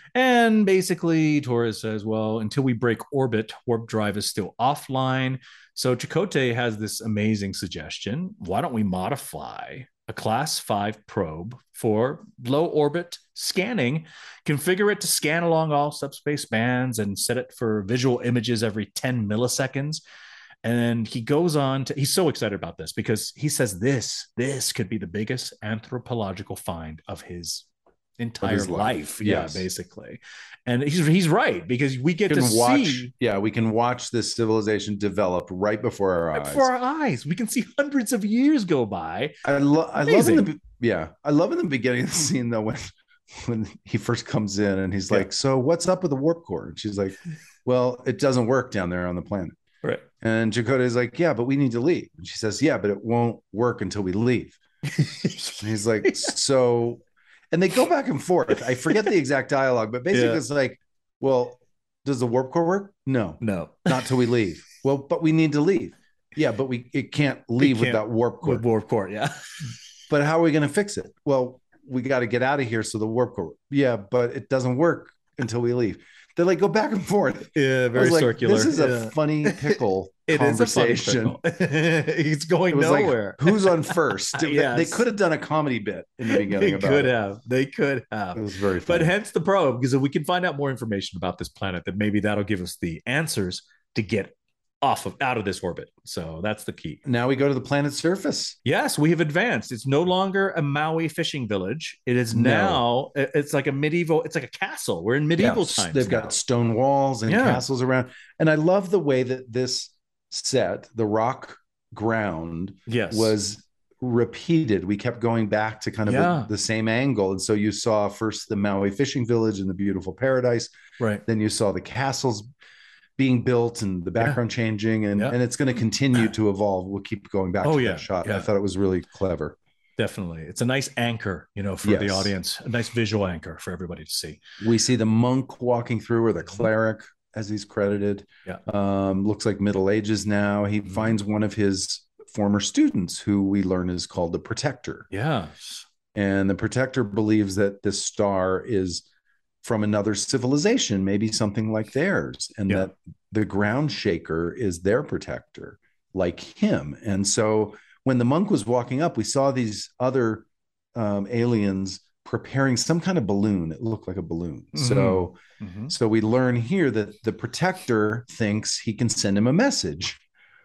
S1: And basically, Torres says, well, until we break orbit, warp drive is still offline. So Chakotay has this amazing suggestion. Why don't we modify a class five probe for low orbit scanning, configure it to scan along all subspace bands and set it for visual images every ten milliseconds. And he goes on to, he's so excited about this because he says this, this could be the biggest anthropological find of his entire
S3: life,
S1: life.
S3: Yes.
S1: Yeah, basically. And he's he's right, because we get to
S3: watch,
S1: see
S3: yeah, we can watch this civilization develop right before our
S1: right
S3: eyes.
S1: Before our eyes. We can see hundreds of years go by.
S3: I, lo- I love in the yeah, I love in the beginning of the scene though when when he first comes in and he's like, yeah. so what's up with the warp core? And she's like, well, it doesn't work down there on the planet.
S1: Right.
S3: And Chakotay is like, yeah, but we need to leave. And she says, yeah, but it won't work until we leave. And he's like, so, and they go back and forth. I forget the exact dialogue, but basically yeah. it's like, well, does the warp core work? No,
S1: no,
S3: not till we leave. Well, but we need to leave. Yeah, but we it can't leave
S1: can't,
S3: without warp core.
S1: With warp core, yeah.
S3: But how are we going to fix it? Well, we got to get out of here. So the warp core. Yeah, but it doesn't work until we leave. They like go back and forth.
S1: Yeah, very
S3: like,
S1: circular.
S3: This is
S1: yeah.
S3: a funny pickle
S1: it
S3: conversation.
S1: Is a funny pickle. It's going it nowhere.
S3: Like, who's on first?
S1: yes.
S3: They could have done a comedy bit in the beginning.
S1: They
S3: about
S1: could
S3: it.
S1: have. They could have.
S3: It was very funny.
S1: But hence the probe, because if we can find out more information about this planet, then maybe that'll give us the answers to get off of out of this orbit. So that's the key.
S3: Now we go to the planet's surface.
S1: Yes, we have advanced. It's no longer a Maui fishing village. It is now, no. it's like a medieval, it's like a castle. We're in medieval yeah, times.
S3: They've
S1: now.
S3: got stone walls and yeah. castles around. And I love the way that this set, the rock ground,
S1: yes.
S3: was repeated. We kept going back to kind of
S1: yeah.
S3: a, the same angle. And so you saw first the Maui fishing village and the beautiful paradise.
S1: Right.
S3: Then you saw the castles being built and the background yeah. changing, and, yeah. and it's going to continue to evolve. We'll keep going back
S1: oh,
S3: to
S1: yeah.
S3: that shot.
S1: Yeah.
S3: I thought it was really clever.
S1: Definitely. It's a nice anchor, you know, for yes. the audience, a nice visual anchor for everybody to see.
S3: We see the monk walking through, or the cleric as he's credited.
S1: Yeah.
S3: Um, looks like Middle Ages now. He mm-hmm. finds one of his former students who we learn is called the Protector.
S1: Yes.
S3: And the Protector believes that this star is from another civilization, maybe something like theirs, and yeah. that the ground shaker is their protector, like him. And so when the monk was walking up, we saw these other um, aliens preparing some kind of balloon. It looked like a balloon. Mm-hmm. So, mm-hmm. so we learn here that the Protector thinks he can send him a message.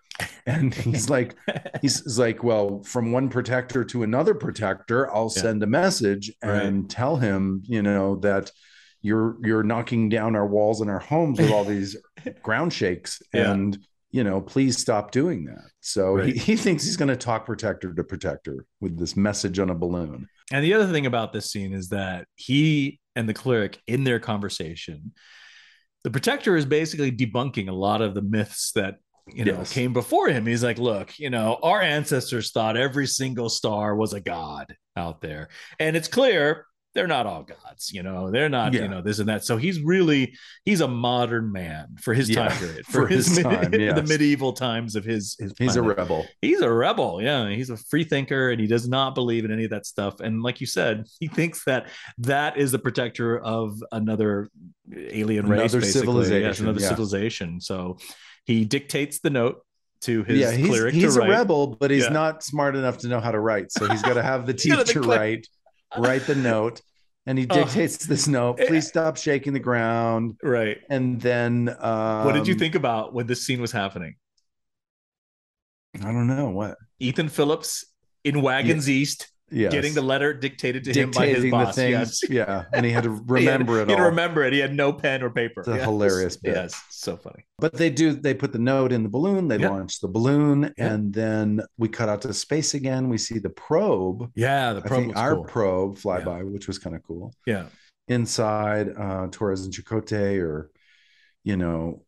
S3: And he's like, he's, he's like, well, from one protector to another protector, I'll yeah. send a message and right. tell him, you know, that you're you're knocking down our walls and our homes with all these ground shakes, yeah. and you know, please stop doing that. So right. he, he thinks he's going to talk protector to protector with this message on a balloon.
S1: And the other thing about this scene is that he and the cleric, in their conversation, the Protector is basically debunking a lot of the myths that you know yes. came before him. He's like, look, you know, our ancestors thought every single star was a god out there, and it's clear they're not all gods, you know, they're not, yeah. you know, this and that. So he's really, he's a modern man for his yeah, time period, for, for his, his time, yes. the medieval times of his, his
S3: he's planet. a rebel.
S1: He's a rebel. Yeah. He's a free thinker, and he does not believe in any of that stuff. And like you said, he thinks that that is the protector of another alien
S3: another
S1: race, basically.
S3: civilization.
S1: Yes, another yeah. civilization. So he dictates the note to his
S3: yeah, he's,
S1: cleric
S3: he's
S1: to
S3: a
S1: write.
S3: rebel, but he's
S1: yeah.
S3: not smart enough to know how to write. So he's got to have the teacher write, write the note. And he dictates oh. this note, please stop shaking the ground.
S1: Right.
S3: And then... Um,
S1: what did you think about when this scene was happening?
S3: I don't know. What?
S1: Ethan Phillips in Wagons yeah. East, yes. getting the letter dictated to Dictating him by his boss.
S3: The
S1: yes.
S3: Yeah. And he had to remember
S1: he
S3: it
S1: had,
S3: all.
S1: He had to remember it. He had no pen or paper.
S3: It's a
S1: yes.
S3: hilarious bit.
S1: Yes. So funny.
S3: But they do, they put the note in the balloon. They
S1: yeah.
S3: launch the balloon.
S1: Yeah.
S3: And then we cut out to space again. We see the probe.
S1: Yeah. The probe.
S3: I think our
S1: cool.
S3: probe fly
S1: yeah.
S3: by, which was kind of cool.
S1: Yeah.
S3: Inside, uh, Torres and Chakotay are, you know,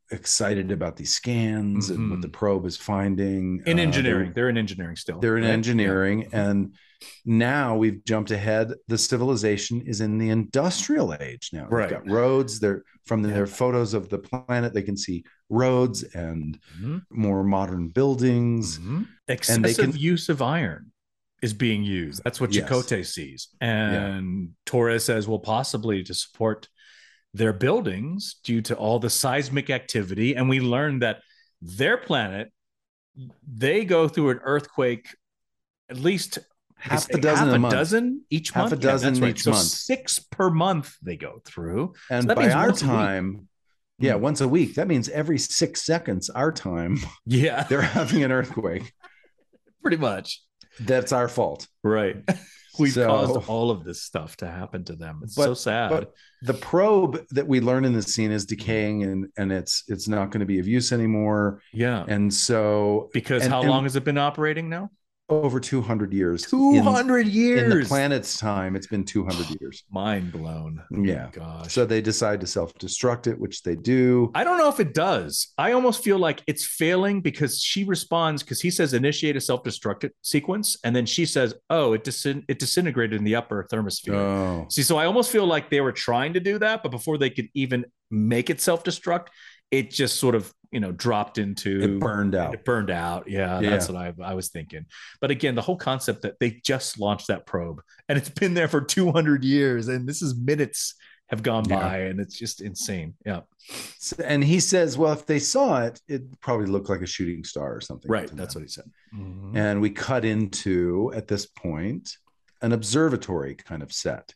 S3: excited about these scans mm-hmm. and what the probe is finding.
S1: In engineering. Uh, they're, they're in engineering still.
S3: They're in
S1: right?
S3: engineering.
S1: Yeah.
S3: And now we've jumped ahead. The civilization is in the industrial age now.
S1: Right.
S3: They've got roads. They're from their photos of the planet. They can see roads and mm-hmm. more modern buildings.
S1: Mm-hmm. Excessive and they can, use of iron is being used. That's what Chakotay yes. sees. And yeah. Torres says, well, possibly to support their buildings due to all the seismic activity. And we learned that their planet, they go through an earthquake at least
S3: half a dozen
S1: half a,
S3: a month.
S1: dozen each
S3: half
S1: month.
S3: a dozen
S1: yeah, right.
S3: each
S1: so
S3: month.
S1: Six per month they go through.
S3: And
S1: so
S3: by our time, yeah, mm. once a week. That means every six seconds, our time.
S1: Yeah.
S3: They're having an earthquake.
S1: Pretty much.
S3: That's our fault.
S1: Right. We've so, caused all of this stuff to happen to them. It's but, so sad.
S3: But the probe that we learn in the scene is decaying and, and it's it's not going to be of use anymore.
S1: Yeah.
S3: And so
S1: because
S3: and,
S1: how
S3: and
S1: long has it been operating now?
S3: Over two hundred years.
S1: two hundred
S3: in,
S1: years.
S3: In the planet's time, it's been two hundred years.
S1: Mind blown.
S3: Yeah.
S1: Oh gosh.
S3: So they decide to self-destruct it, which they do.
S1: I don't know if it does. I almost feel like it's failing because she responds because he says initiate a self-destruct sequence. And then she says, oh, it, dis- it disintegrated in the upper thermosphere.
S3: Oh.
S1: See, so I almost feel like they were trying to do that, but before they could even make it self-destruct, it just sort of, you know, dropped into
S3: it burned out.
S1: It burned out. Yeah,
S3: yeah.
S1: that's what I, I was thinking. But again, the whole concept that they just launched that probe and it's been there for two hundred years and this is minutes have gone yeah. by and it's just insane. Yeah.
S3: And he says, well, if they saw it, it probably looked like a shooting star or something.
S1: Right. That's them. What he said.
S3: Mm-hmm. And we cut into, at this point, an observatory kind of set.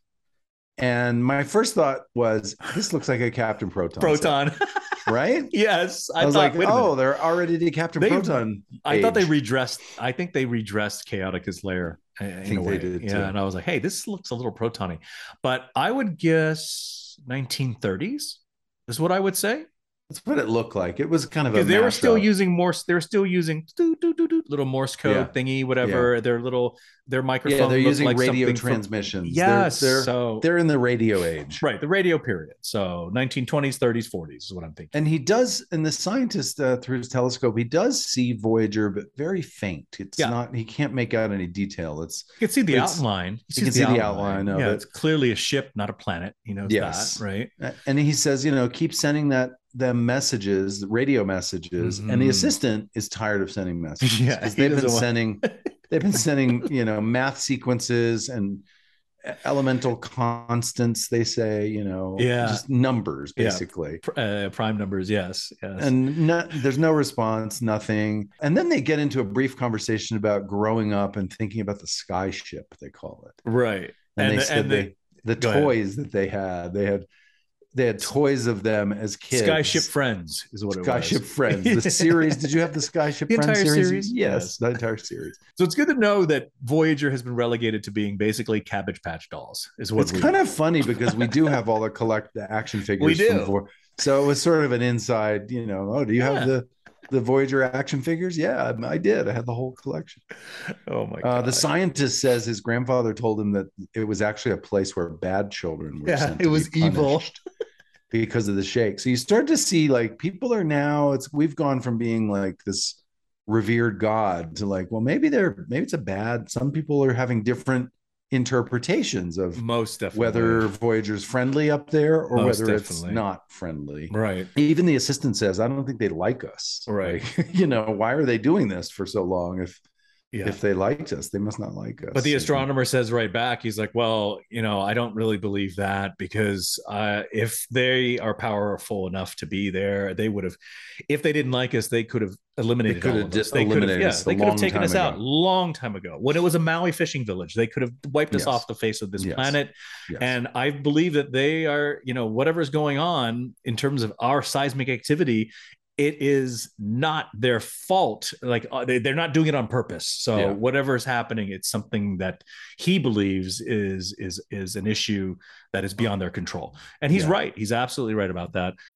S3: And my first thought was, this looks like a Captain Proton.
S1: Proton.
S3: Right?
S1: Yes.
S3: I, I was thought, like, oh, they're already the Captain they, Proton.
S1: I age. thought they redressed. I think they redressed Chaotica's lair.
S3: I think they did.
S1: Yeah.
S3: Too.
S1: And I was like, hey, this looks a little protony. But I would guess nineteen thirties is what I would say.
S3: That's what it looked like. It was kind of a
S1: they were still
S3: up.
S1: using Morse. They were still using doo, doo, doo, doo, little Morse code yeah. thingy, whatever. Yeah. Their little their microphone.
S3: Yeah, they're using
S1: like
S3: radio transmissions.
S1: From, yes,
S3: they're, they're,
S1: so
S3: they're in the radio age,
S1: right? The radio period. So nineteen twenties, thirties, forties is what I'm thinking.
S3: And he does, and the scientist uh, through his telescope, he does see Voyager, but very faint. It's yeah. not. He can't make out any detail. It's
S1: you can see the outline.
S3: He can see the outline. Of
S1: yeah,
S3: it.
S1: It's clearly a ship, not a planet. He knows
S3: yes.
S1: that, right?
S3: And he says, you know, keep sending that. them messages, radio messages, mm-hmm. and the assistant is tired of sending messages.
S1: Yeah,
S3: they've been sending, they've been sending, you know, math sequences and elemental constants. They say, you know,
S1: yeah,
S3: just numbers basically,
S1: yeah. uh, prime numbers. Yes, yes.
S3: And no, there's no response, nothing. And then they get into a brief conversation about growing up and thinking about the sky ship. They call it
S1: right.
S3: And, and they
S1: the,
S3: said
S1: and
S3: they, the toys ahead. that they had, they had. They had toys of them as kids.
S1: Skyship Friends is what it was.
S3: Skyship Friends. The series. Did you have the Skyship
S1: the
S3: Friends
S1: entire
S3: series?
S1: series?
S3: Yes,
S1: yes,
S3: the entire series.
S1: So it's good to know that Voyager has been relegated to being basically Cabbage Patch dolls. Is what
S3: it's kind of funny because we do have all the collect the action figures.
S1: We do.
S3: From so it was sort of an inside. You know, oh, do you yeah. have the the Voyager action figures? Yeah, I did. I had the whole collection.
S1: Oh my god.
S3: Uh, the scientist says his grandfather told him that it was actually a place where bad children were
S1: yeah,
S3: sent.
S1: It was evil.
S3: Because of the shake. So you start to see like people are now, it's we've gone from being like this revered god to like, well, maybe they're maybe it's a bad, some people are having different interpretations of
S1: most definitely
S3: whether Voyager's friendly up there or
S1: most
S3: whether
S1: definitely.
S3: It's not friendly.
S1: Right.
S3: Even the assistant says, I don't think they like us.
S1: Right.
S3: Like, you know, why are they doing this for so long? If
S1: Yeah.
S3: If they liked us, they must not like us.
S1: But the astronomer says right back, he's like, well, you know, I don't really believe that because uh, if they are powerful enough to be there, they would have, if they didn't like us, they could have eliminated
S3: they
S1: all
S3: could
S1: of
S3: have
S1: us. They could have, yeah, they could have taken us
S3: ago.
S1: out long time ago when it was a Maui fishing village. They could have wiped us
S3: yes.
S1: off the face of this
S3: yes.
S1: planet.
S3: Yes.
S1: And I believe that they are, you know, whatever's going on in terms of our seismic activity, it is not their fault. Like uh, they, they're not doing it on purpose. So
S3: yeah.
S1: whatever is happening, it's something that he believes is is is an issue that is beyond their control. And he's
S3: yeah.
S1: right. He's absolutely right about that.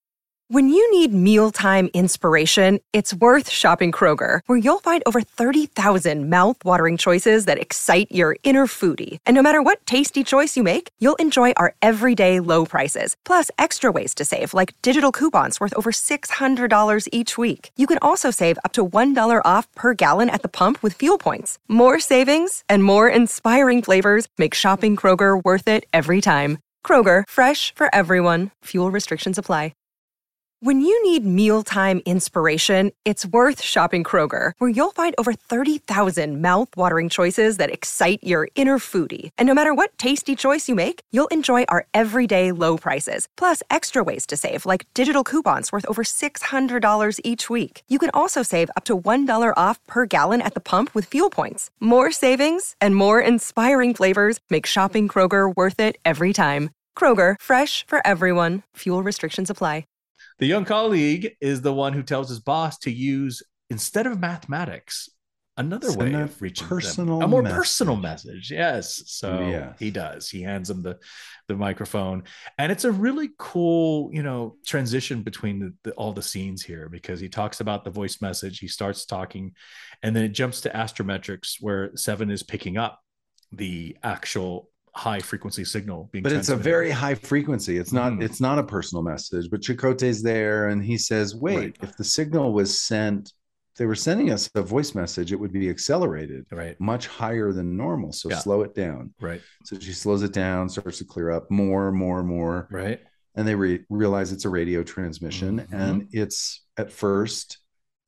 S2: When you need mealtime inspiration, it's worth shopping Kroger, where you'll find over thirty thousand mouth-watering choices that excite your inner foodie. And no matter what tasty choice you make, you'll enjoy our everyday low prices, plus extra ways to save, like digital coupons worth over six hundred dollars each week. You can also save up to one dollar off per gallon at the pump with fuel points. More savings and more inspiring flavors make shopping Kroger worth it every time. Kroger, fresh for everyone. Fuel restrictions apply. When you need mealtime inspiration, it's worth shopping Kroger, where you'll find over thirty thousand mouth-watering choices that excite your inner foodie. And no matter what tasty choice you make, you'll enjoy our everyday low prices, plus extra ways to save, like digital coupons worth over six hundred dollars each week. You can also save up to one dollar off per gallon at the pump with fuel points. More savings and more inspiring flavors make shopping Kroger worth it every time. Kroger, fresh for everyone. Fuel restrictions apply.
S1: The young colleague is the one who tells his boss to use, instead of mathematics, another
S3: Send
S1: way
S3: a
S1: of reaching
S3: personal
S1: them. A more
S3: message.
S1: personal message. Yes. So
S3: Yes.
S1: he does. He hands him the, the microphone. And it's a really cool, you know, transition between the, the, all the scenes here, because he talks about the voice message. He starts talking, and then it jumps to Astrometrics, where Seven is picking up the actual high frequency signal being
S3: but it's a
S1: transmitted.
S3: very high frequency. It's not
S1: Mhm.
S3: it's not a personal message, but Chakotay's there and he says, wait,
S1: Right.
S3: if the signal was sent, if they were sending us a voice message, it would be accelerated
S1: Right.
S3: much higher than normal. So
S1: Yeah.
S3: slow it down.
S1: Right.
S3: So she slows it down, starts to clear up more, more, more.
S1: Right.
S3: And they re- realize it's a radio transmission.
S1: Mhm.
S3: And it's, at first,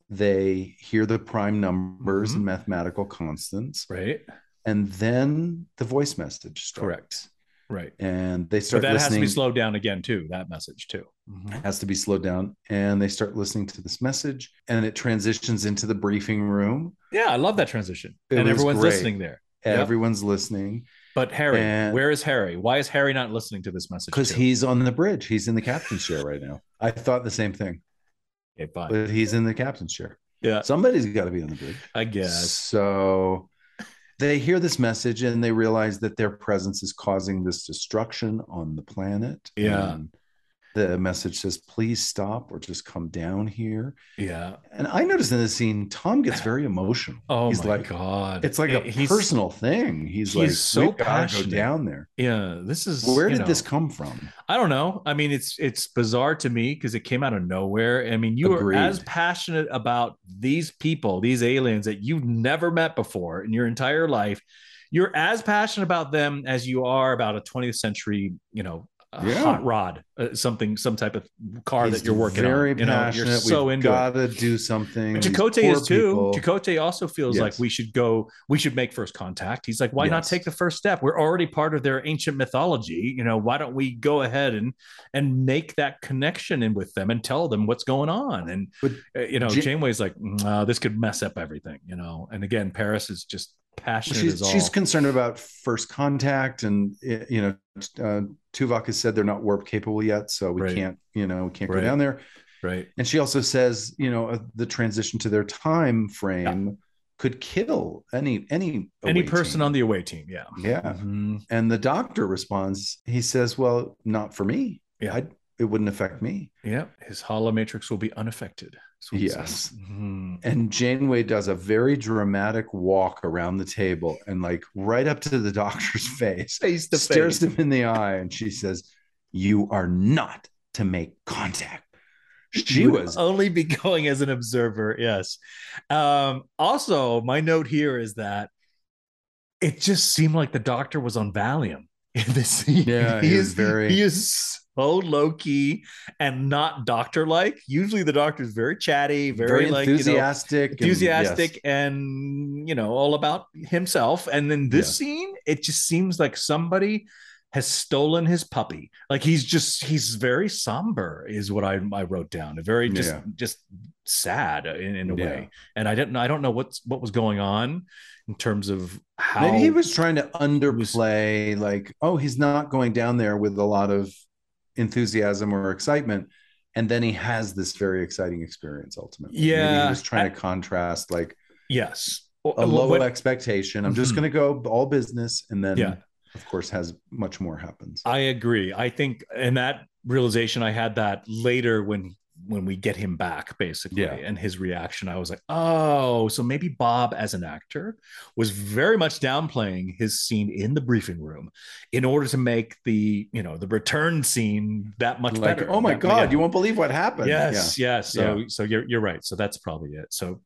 S3: they hear the prime numbers
S1: Mhm.
S3: and mathematical constants.
S1: Right.
S3: And then the voice message starts.
S1: Correct. Right.
S3: And they
S1: But
S3: start
S1: that has to
S3: listening.
S1: be slowed down again too. That message too.
S3: Has to be slowed down. And they start listening to this message. And it transitions into the briefing room.
S1: Yeah, I love that transition.
S3: It
S1: and
S3: was
S1: everyone's
S3: great.
S1: listening there. Yep.
S3: Everyone's listening.
S1: But Harry,
S3: And-
S1: where is Harry? Why is Harry not listening to this message?
S3: Because
S1: too?
S3: he's on the bridge. He's in the captain's chair right now. I thought the same thing.
S1: Okay, fine.
S3: But he's in the captain's chair.
S1: Yeah,
S3: Somebody's got to be on the bridge.
S1: I guess.
S3: So they hear this message and they realize that their presence is causing this destruction on the planet.
S1: Yeah.
S3: And the message says, please stop or just come down here.
S1: Yeah.
S3: And I noticed in this scene, Tom gets very emotional.
S1: Oh
S3: he's
S1: my
S3: like,
S1: god!
S3: it's like a
S1: He's-
S3: personal thing. He's,
S1: he's
S3: like,
S1: so
S3: "We've gotta
S1: passionate.
S3: go down there.
S1: Yeah, this is
S3: Where
S1: you
S3: did
S1: know,
S3: this come from?
S1: I don't know. I mean, it's it's bizarre to me because it came out of nowhere. I mean, you
S3: Agreed.
S1: are as passionate about these people, these aliens that you've never met before in your entire life. You're as passionate about them as you are about a twentieth century, you know, a
S3: Yeah.
S1: hot rod, uh, something, some type of car
S3: He's
S1: that you're working
S3: very
S1: on. You know,
S3: passionate.
S1: you're so
S3: We've
S1: into it.
S3: got to do something.
S1: But
S3: These
S1: Chakotay
S3: poor
S1: is too.
S3: people-
S1: Chakotay also feels
S3: Yes.
S1: like we should go, we should make first contact. He's like, why not
S3: Yes.
S1: take the first step? We're already part of their ancient mythology. You know, why don't we go ahead and and make that connection in with them and tell them what's going on? And
S3: But
S1: uh, you know,
S3: Ja-
S1: Janeway's like, mm, uh, this could mess up everything. You know, and again, Paris is just passionate
S3: she's,
S1: as all.
S3: she's concerned about first contact, and eh, you know, uh, Tuvok has said they're not warp capable yet, so we
S1: Right.
S3: can't, you know, we can't
S1: Right.
S3: go down there.
S1: right.
S3: And she also says, you know, uh, the transition to their time frame could kill any any
S1: Any
S3: away
S1: person
S3: team.
S1: on the away team. Yeah.
S3: yeah.
S1: Mhm.
S3: And the doctor responds. He says, "Well, not for me.
S1: Yeah.
S3: I'd, it wouldn't affect me."
S1: Yeah. His holomatrix will be unaffected. That's what he
S3: Yes.
S1: says. Mhm.
S3: And Janeway does a very dramatic walk around the table and, like, right up to the doctor's face,
S1: Face to
S3: stares
S1: face.
S3: him in the eye, and she says, "You are not to make contact." She
S1: Would
S3: was
S1: only be going as an observer. Yes. Um, also, my note here is that it just seemed like the doctor was on Valium in this scene.
S3: Yeah,
S1: he,
S3: he
S1: is
S3: was very-
S1: he is so low key and not doctor like. Usually, the doctor is very chatty, very,
S3: very
S1: like you know,
S3: enthusiastic, and-
S1: enthusiastic,
S3: yes.
S1: and you know, all about himself. And then this
S3: Yes.
S1: scene, it just seems like somebody has stolen his puppy. Like he's just he's very somber, is what I, I wrote down. A very just
S3: Yeah.
S1: just sad in, in a
S3: Yeah.
S1: way. And I didn't I don't know what's what was going on in terms of how
S3: Maybe he was trying to underplay, like, oh, he's not going down there with a lot of enthusiasm or excitement, and then he has this very exciting experience ultimately. Maybe
S1: Yeah,
S3: he was trying
S1: I-
S3: to contrast, like,
S1: yes
S3: a low
S1: What-
S3: expectation. I'm just
S1: Mhm.
S3: going to go all business, and then,
S1: Yeah.
S3: of course, has much more happens.
S1: I agree. I think in that realization, I had that later when when we get him back, basically,
S3: Yeah.
S1: and his reaction, I was like, oh, so maybe Bob as an actor was very much downplaying his scene in the briefing room in order to make the, you know, the return scene that much
S3: Like,
S1: better.
S3: oh my
S1: That-
S3: God,
S1: yeah.
S3: you won't believe what happened.
S1: Yes,
S3: Yeah.
S1: yes. So,
S3: Yeah.
S1: so you're you're right. So that's probably it. So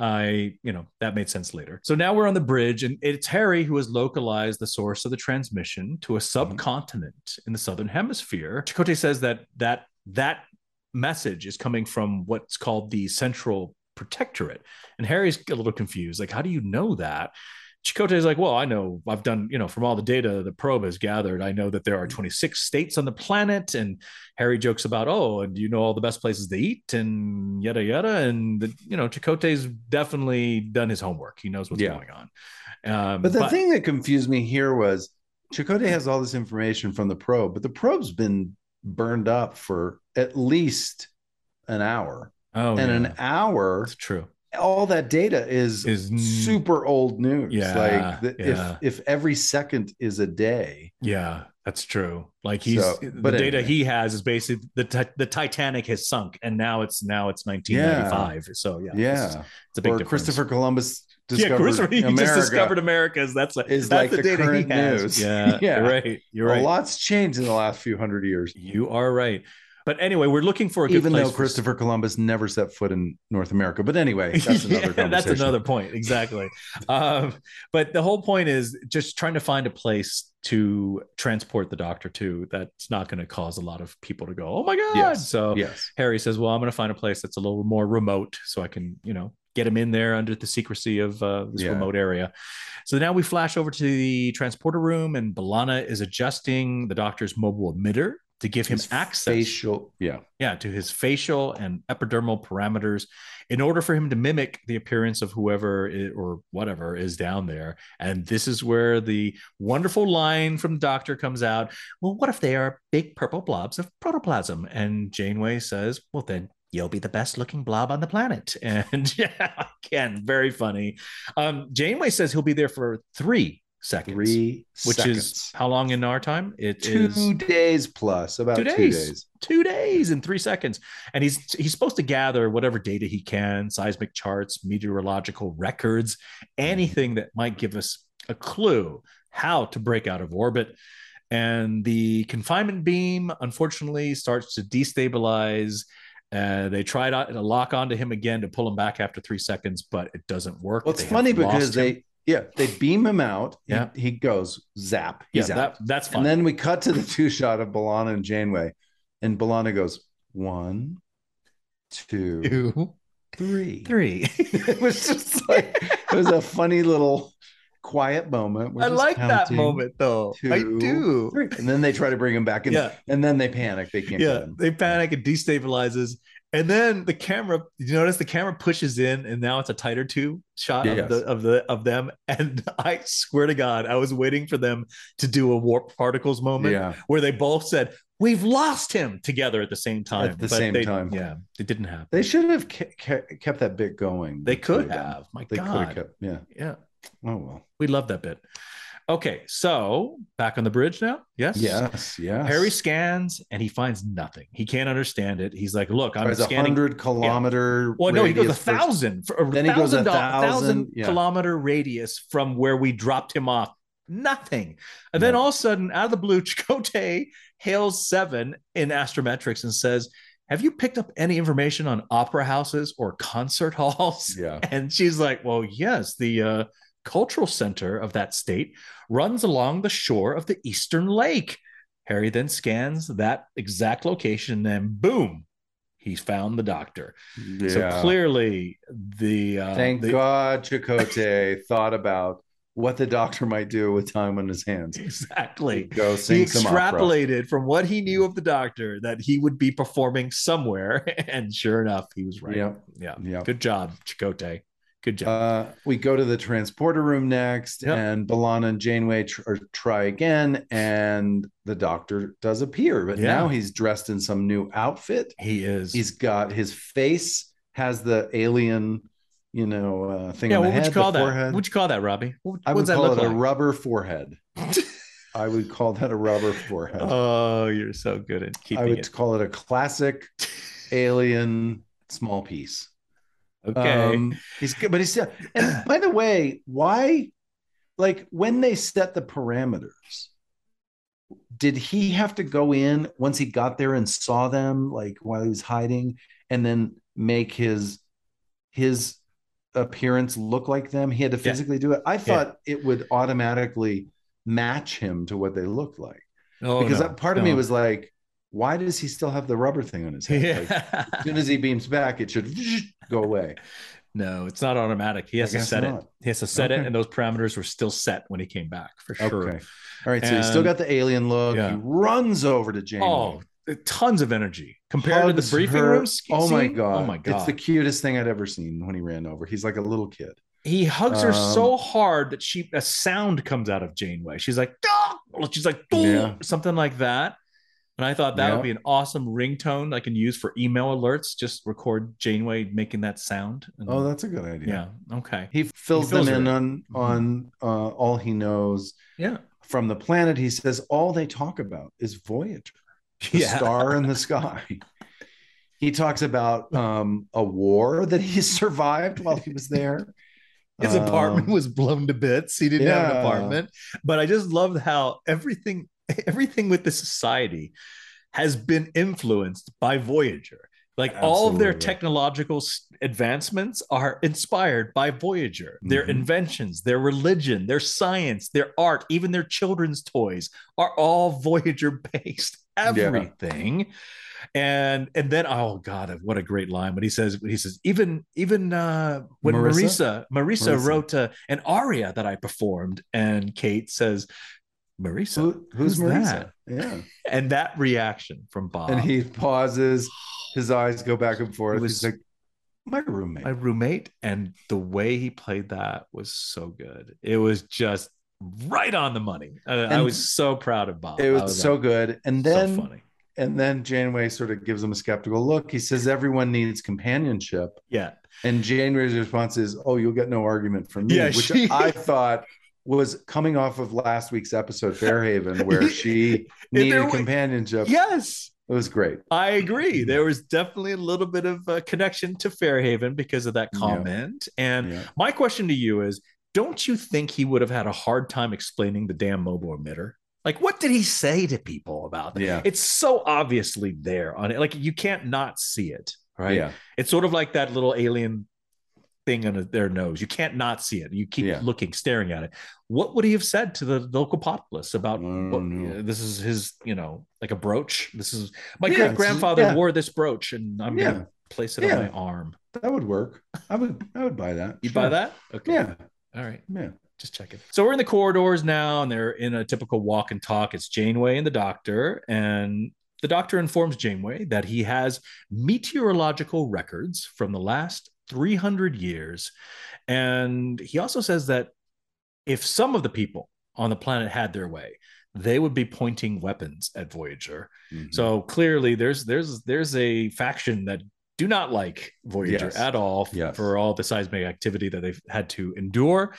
S1: I, you know, that made sense later. So now we're on the bridge, and it's Harry who has localized the source of the transmission to a subcontinent in the southern hemisphere. Chakotay says that that that message is coming from what's called the Central Protectorate, and Harry's a little confused. Like, how do you know that? Chakotay is like, well, I know, I've done, you know, from all the data the probe has gathered, I know that there are twenty-six states on the planet. And Harry jokes about, oh, and you know all the best places to eat and yada yada. And the, you know, Chakotay's definitely done his homework. He knows what's
S3: Yeah.
S1: going on. Um,
S3: But the thing that confused me here was Chakotay has all this information from the probe, but the probe's been burned up for at least an hour.
S1: oh,
S3: and
S1: yeah,
S3: an hour,
S1: it's true.
S3: all that data is,
S1: Is n-
S3: super old news.
S1: Yeah,
S3: like the,
S1: yeah.
S3: if if every second is a day.
S1: Yeah, that's true. Like he's
S3: So,
S1: the
S3: but
S1: data
S3: anyway.
S1: he has is basically the ti- the Titanic has sunk, and now it's now it's nineteen ninety-five. So yeah,
S3: Yeah.
S1: it's, it's a big
S3: Or
S1: difference.
S3: Christopher Columbus
S1: Yeah,
S3: discovered
S1: Christopher, he
S3: America.
S1: just discovered America's. That's a,
S3: is
S1: that's
S3: like
S1: the,
S3: the
S1: data
S3: current
S1: he has.
S3: news.
S1: Yeah,
S3: Yeah.
S1: you're right. You're
S3: A
S1: right.
S3: lot's changed in the last few hundred years.
S1: You are right. But anyway, we're looking for a good
S3: Even
S1: place
S3: though
S1: for-
S3: Christopher Columbus never set foot in North America. But anyway, that's another
S1: Yeah,
S3: conversation.
S1: that's another point. Exactly. um, but the whole point is just trying to find a place to transport the doctor to that's not going to cause a lot of people to go, oh my God.
S3: Yes.
S1: So
S3: Yes.
S1: Harry says, well, I'm going to find a place that's a little more remote so I can, you know, get him in there under the secrecy of uh, this
S3: Yeah.
S1: remote area. So now we flash over to the transporter room, and B'Elanna is adjusting the doctor's mobile emitter to give him
S3: His
S1: access
S3: facial. Yeah.
S1: yeah, to his facial and epidermal parameters in order for him to mimic the appearance of whoever it, or whatever is down there. And this is where the wonderful line from the doctor comes out. Well, what if they are big purple blobs of protoplasm? And Janeway says, well, then you'll be the best looking blob on the planet. And yeah, again, very funny. Um, Janeway says he'll be there for three seconds.
S3: Three
S1: which
S3: seconds.
S1: is how long in our time? It
S3: two
S1: is
S3: days plus, about
S1: two
S3: two
S1: days.
S3: days.
S1: Two days and three seconds. And he's he's supposed to gather whatever data he can, seismic charts, meteorological records, anything that might give us a clue how to break out of orbit. And the confinement beam, unfortunately, starts to destabilize. Uh, they try to, to lock onto him again to pull him back after three seconds, but it doesn't work.
S3: Well, it's
S1: They have
S3: funny because
S1: lost him.
S3: they, yeah, they beam him out. He-
S1: Yeah.
S3: He, goes zap.
S1: yeah,
S3: He's out.
S1: that, that's fine.
S3: And then we cut to the two shot of B'Elanna and Janeway. And B'Elanna goes, one, two,
S1: Two,
S3: three.
S1: three.
S3: It was just like, it was a funny little quiet moment. We're
S1: I
S3: just
S1: like that
S3: counting.
S1: moment though. I
S3: Two,
S1: do.
S3: three. And then they try to bring him back in.
S1: Yeah.
S3: And then they panic. They can't get
S1: Yeah,
S3: him.
S1: they panic, it destabilizes, and then the camera. You notice the camera pushes in, and now it's a tighter two shot
S3: Yes.
S1: of the of the of them. And I swear to God, I was waiting for them to do a warp particles moment
S3: Yeah.
S1: where they both said, "We've lost him" together at the same time.
S3: At the
S1: But
S3: same
S1: they-
S3: time.
S1: yeah, it didn't happen.
S3: They should have ke- ke- kept that bit going.
S1: They could
S3: They
S1: have. My
S3: They could
S1: God,
S3: have kept, yeah.
S1: yeah,
S3: Oh, well.
S1: we love that bit. Okay, so back on the bridge now. Yes,
S3: Yes, yes.
S1: Harry scans and he finds nothing. He can't understand it. He's like, "Look, I'm
S3: Tries a
S1: scanning."
S3: hundred kilometer.
S1: Well, no, he goes a
S3: radius first.
S1: thousand, for a
S3: Then he goes a
S1: thousand, doll-
S3: thousand,
S1: thousand
S3: yeah.
S1: kilometer radius from where we dropped him off. Nothing. And then
S3: No.
S1: all of a sudden, out of the blue, Chakotay hails Seven in Astrometrics and says, "Have you picked up any information on opera houses or concert halls?"
S3: Yeah.
S1: And she's like, "Well, yes, the uh, cultural center of that state runs along the shore of the Eastern Lake." Harry then scans that exact location, and boom, he's found the doctor.
S3: Yeah.
S1: So clearly, the uh,
S3: Thank
S1: the,
S3: God Chakotay thought about what the doctor might do with time on his hands.
S1: exactly.
S3: Go
S1: He
S3: sing some opera.
S1: extrapolated from what he knew of the doctor that he would be performing somewhere, and sure enough, he was right.
S3: Yep.
S1: Yeah,
S3: Yep.
S1: good job, Chakotay. Good job.
S3: Uh, we go to the transporter room next,
S1: Yep.
S3: and B'Elanna and Janeway tr- or try again, and the doctor does appear, but
S1: Yeah.
S3: now he's dressed in some new outfit.
S1: he is.
S3: He's got his face has the alien, you know, uh, thing
S1: yeah.
S3: on the
S1: What would
S3: head,
S1: you call
S3: the
S1: that?
S3: forehead.
S1: What would you call that, Robbie? What,
S3: I
S1: what
S3: would
S1: does that
S3: call
S1: look
S3: it a
S1: like?
S3: rubber forehead. I would call that a rubber forehead.
S1: Oh, you're so good at keeping
S3: I would
S1: it.
S3: call it a classic alien small piece.
S1: Okay.
S3: Um, he's good, but he's still. And by the way, why? Like when they set the parameters, did he have to go in once he got there and saw them, like while he was hiding, and then make his his appearance look like them? He had to physically yeah. do it. I thought yeah. it would automatically match him to what they looked like. Oh, because no, part of no. me was like, why does he still have the rubber thing on his head? Yeah. Like, as soon as he beams back, it should go away.
S1: No, it's not automatic. He has I to set not. it. He has to set okay. it, and those parameters were still set when he came back, for sure. Okay.
S3: All right, so and, he's still got the alien look. Yeah. He runs over to Janeway.
S1: Oh, tons of energy compared Hugs to the briefing
S3: her.
S1: room.
S3: Oh my god! Oh my god! It's the cutest thing I'd ever seen when he ran over. He's like a little kid.
S1: He hugs um, her so hard that she a sound comes out of Janeway. She's like, Dog! She's like, yeah. something like that. And I thought that yeah. would be an awesome ringtone I can use for email alerts. Just record Janeway making that sound. And,
S3: oh, that's a good idea.
S1: Yeah. Okay.
S3: He fills, he fills them in on mm-hmm. on uh, all he knows.
S1: Yeah.
S3: From the planet, he says all they talk about is Voyager, the yeah. star in the sky. He talks about um, a war that he survived while he was there.
S1: His um, apartment was blown to bits. He didn't yeah. have an apartment. But I just loved how everything everything with the society has been influenced by Voyager. Like Absolutely. all of their technological advancements are inspired by Voyager. Mm-hmm. Their inventions, their religion, their science, their art, even their children's toys are all Voyager based. Everything. Yeah. And and then oh god, what a great line! But he says he says even even uh, when Marissa Marissa, Marissa, Marissa. wrote uh, an aria that I performed, and Kate says, Marissa, Who, who's, who's Marissa? That?
S3: Yeah,
S1: and that reaction from Bob,
S3: and he pauses, his eyes go back and forth. Was, He's like, my roommate,
S1: my roommate, and the way he played that was so good. It was just right on the money. Uh, I was so proud of Bob.
S3: It was, was so like, good, and then.
S1: So funny.
S3: And then Janeway sort of gives him a skeptical look. He says, everyone needs companionship.
S1: Yeah.
S3: And Janeway's response is, oh, you'll get no argument from me, yeah, which she... I thought was coming off of last week's episode, Fairhaven, where she needed there... companionship.
S1: Yes.
S3: It was great.
S1: I agree. There was definitely a little bit of a connection to Fairhaven because of that comment. Yeah. And yeah. my question to you is, don't you think he would have had a hard time explaining the damn mobile emitter? Like, what did he say to people about that?
S3: Yeah.
S1: It's so obviously there on it. Like, you can't not see it, right?
S3: Yeah.
S1: It's sort of like that little alien thing on their nose. You can't not see it. You keep yeah. looking, staring at it. What would he have said to the local populace about what, uh, this is his, you know, like a brooch? This is my yeah, great grandfather yeah. wore this brooch, and I'm yeah. going to place it yeah. on my arm.
S3: That would work. I would. I would buy that.
S1: You sure. buy that?
S3: Okay. Yeah.
S1: All right.
S3: Yeah.
S1: Just checking. So we're in the corridors now, and they're in a typical walk and talk. It's Janeway and the doctor, and the doctor informs Janeway that he has meteorological records from the last three hundred years. And he also says that if some of the people on the planet had their way, they would be pointing weapons at Voyager. Mm-hmm. So clearly there's there's there's a faction that do not like Voyager yes. at all yes. for all the seismic activity that they've had to endure.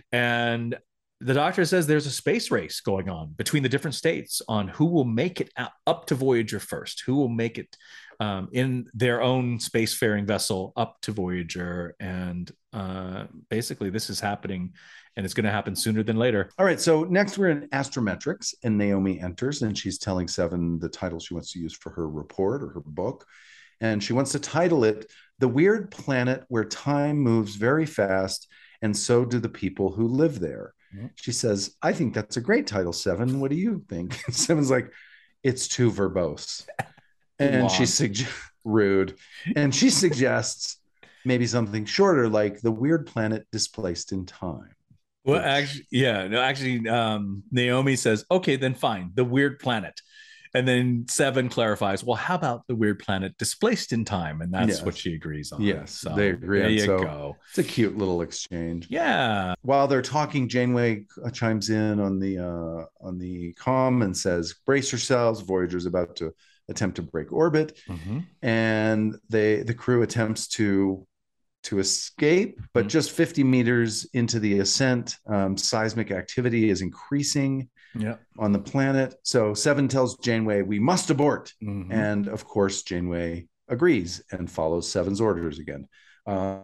S1: And the doctor says there's a space race going on between the different states on who will make it up to Voyager first, who will make it um, in their own spacefaring vessel up to Voyager. And uh, basically this is happening, and it's going to happen sooner than later.
S3: All right. So next we're in astrometrics, and Naomi enters, and she's telling Seven the title she wants to use for her report or her book. And she wants to title it The Weird Planet Where Time Moves Very Fast, and So Do the People Who Live There. Mm-hmm. She says, I think that's a great title, Seven. What do you think? And Seven's like, it's too verbose. And she suggests, rude. And she suggests maybe something shorter, like The Weird Planet Displaced in Time.
S1: Well, which... actually, yeah, no, actually, um, Naomi says, okay, then fine, The Weird Planet. And then Seven clarifies, well, how about the weird planet displaced in time? And that's yes. what she agrees on.
S3: Yes,
S1: so
S3: they agree.
S1: There you
S3: so
S1: go.
S3: It's a cute little exchange.
S1: Yeah.
S3: While they're talking, Janeway chimes in on the uh, on the comm and says, brace yourselves. Voyager's about to attempt to break orbit. Mm-hmm. And they the crew attempts to to escape, but mm-hmm. just fifty meters into the ascent, um, seismic activity is increasing.
S1: Yeah,
S3: on the planet. So Seven tells Janeway, we must abort. Mm-hmm. And of course, Janeway agrees and follows Seven's orders again. Uh,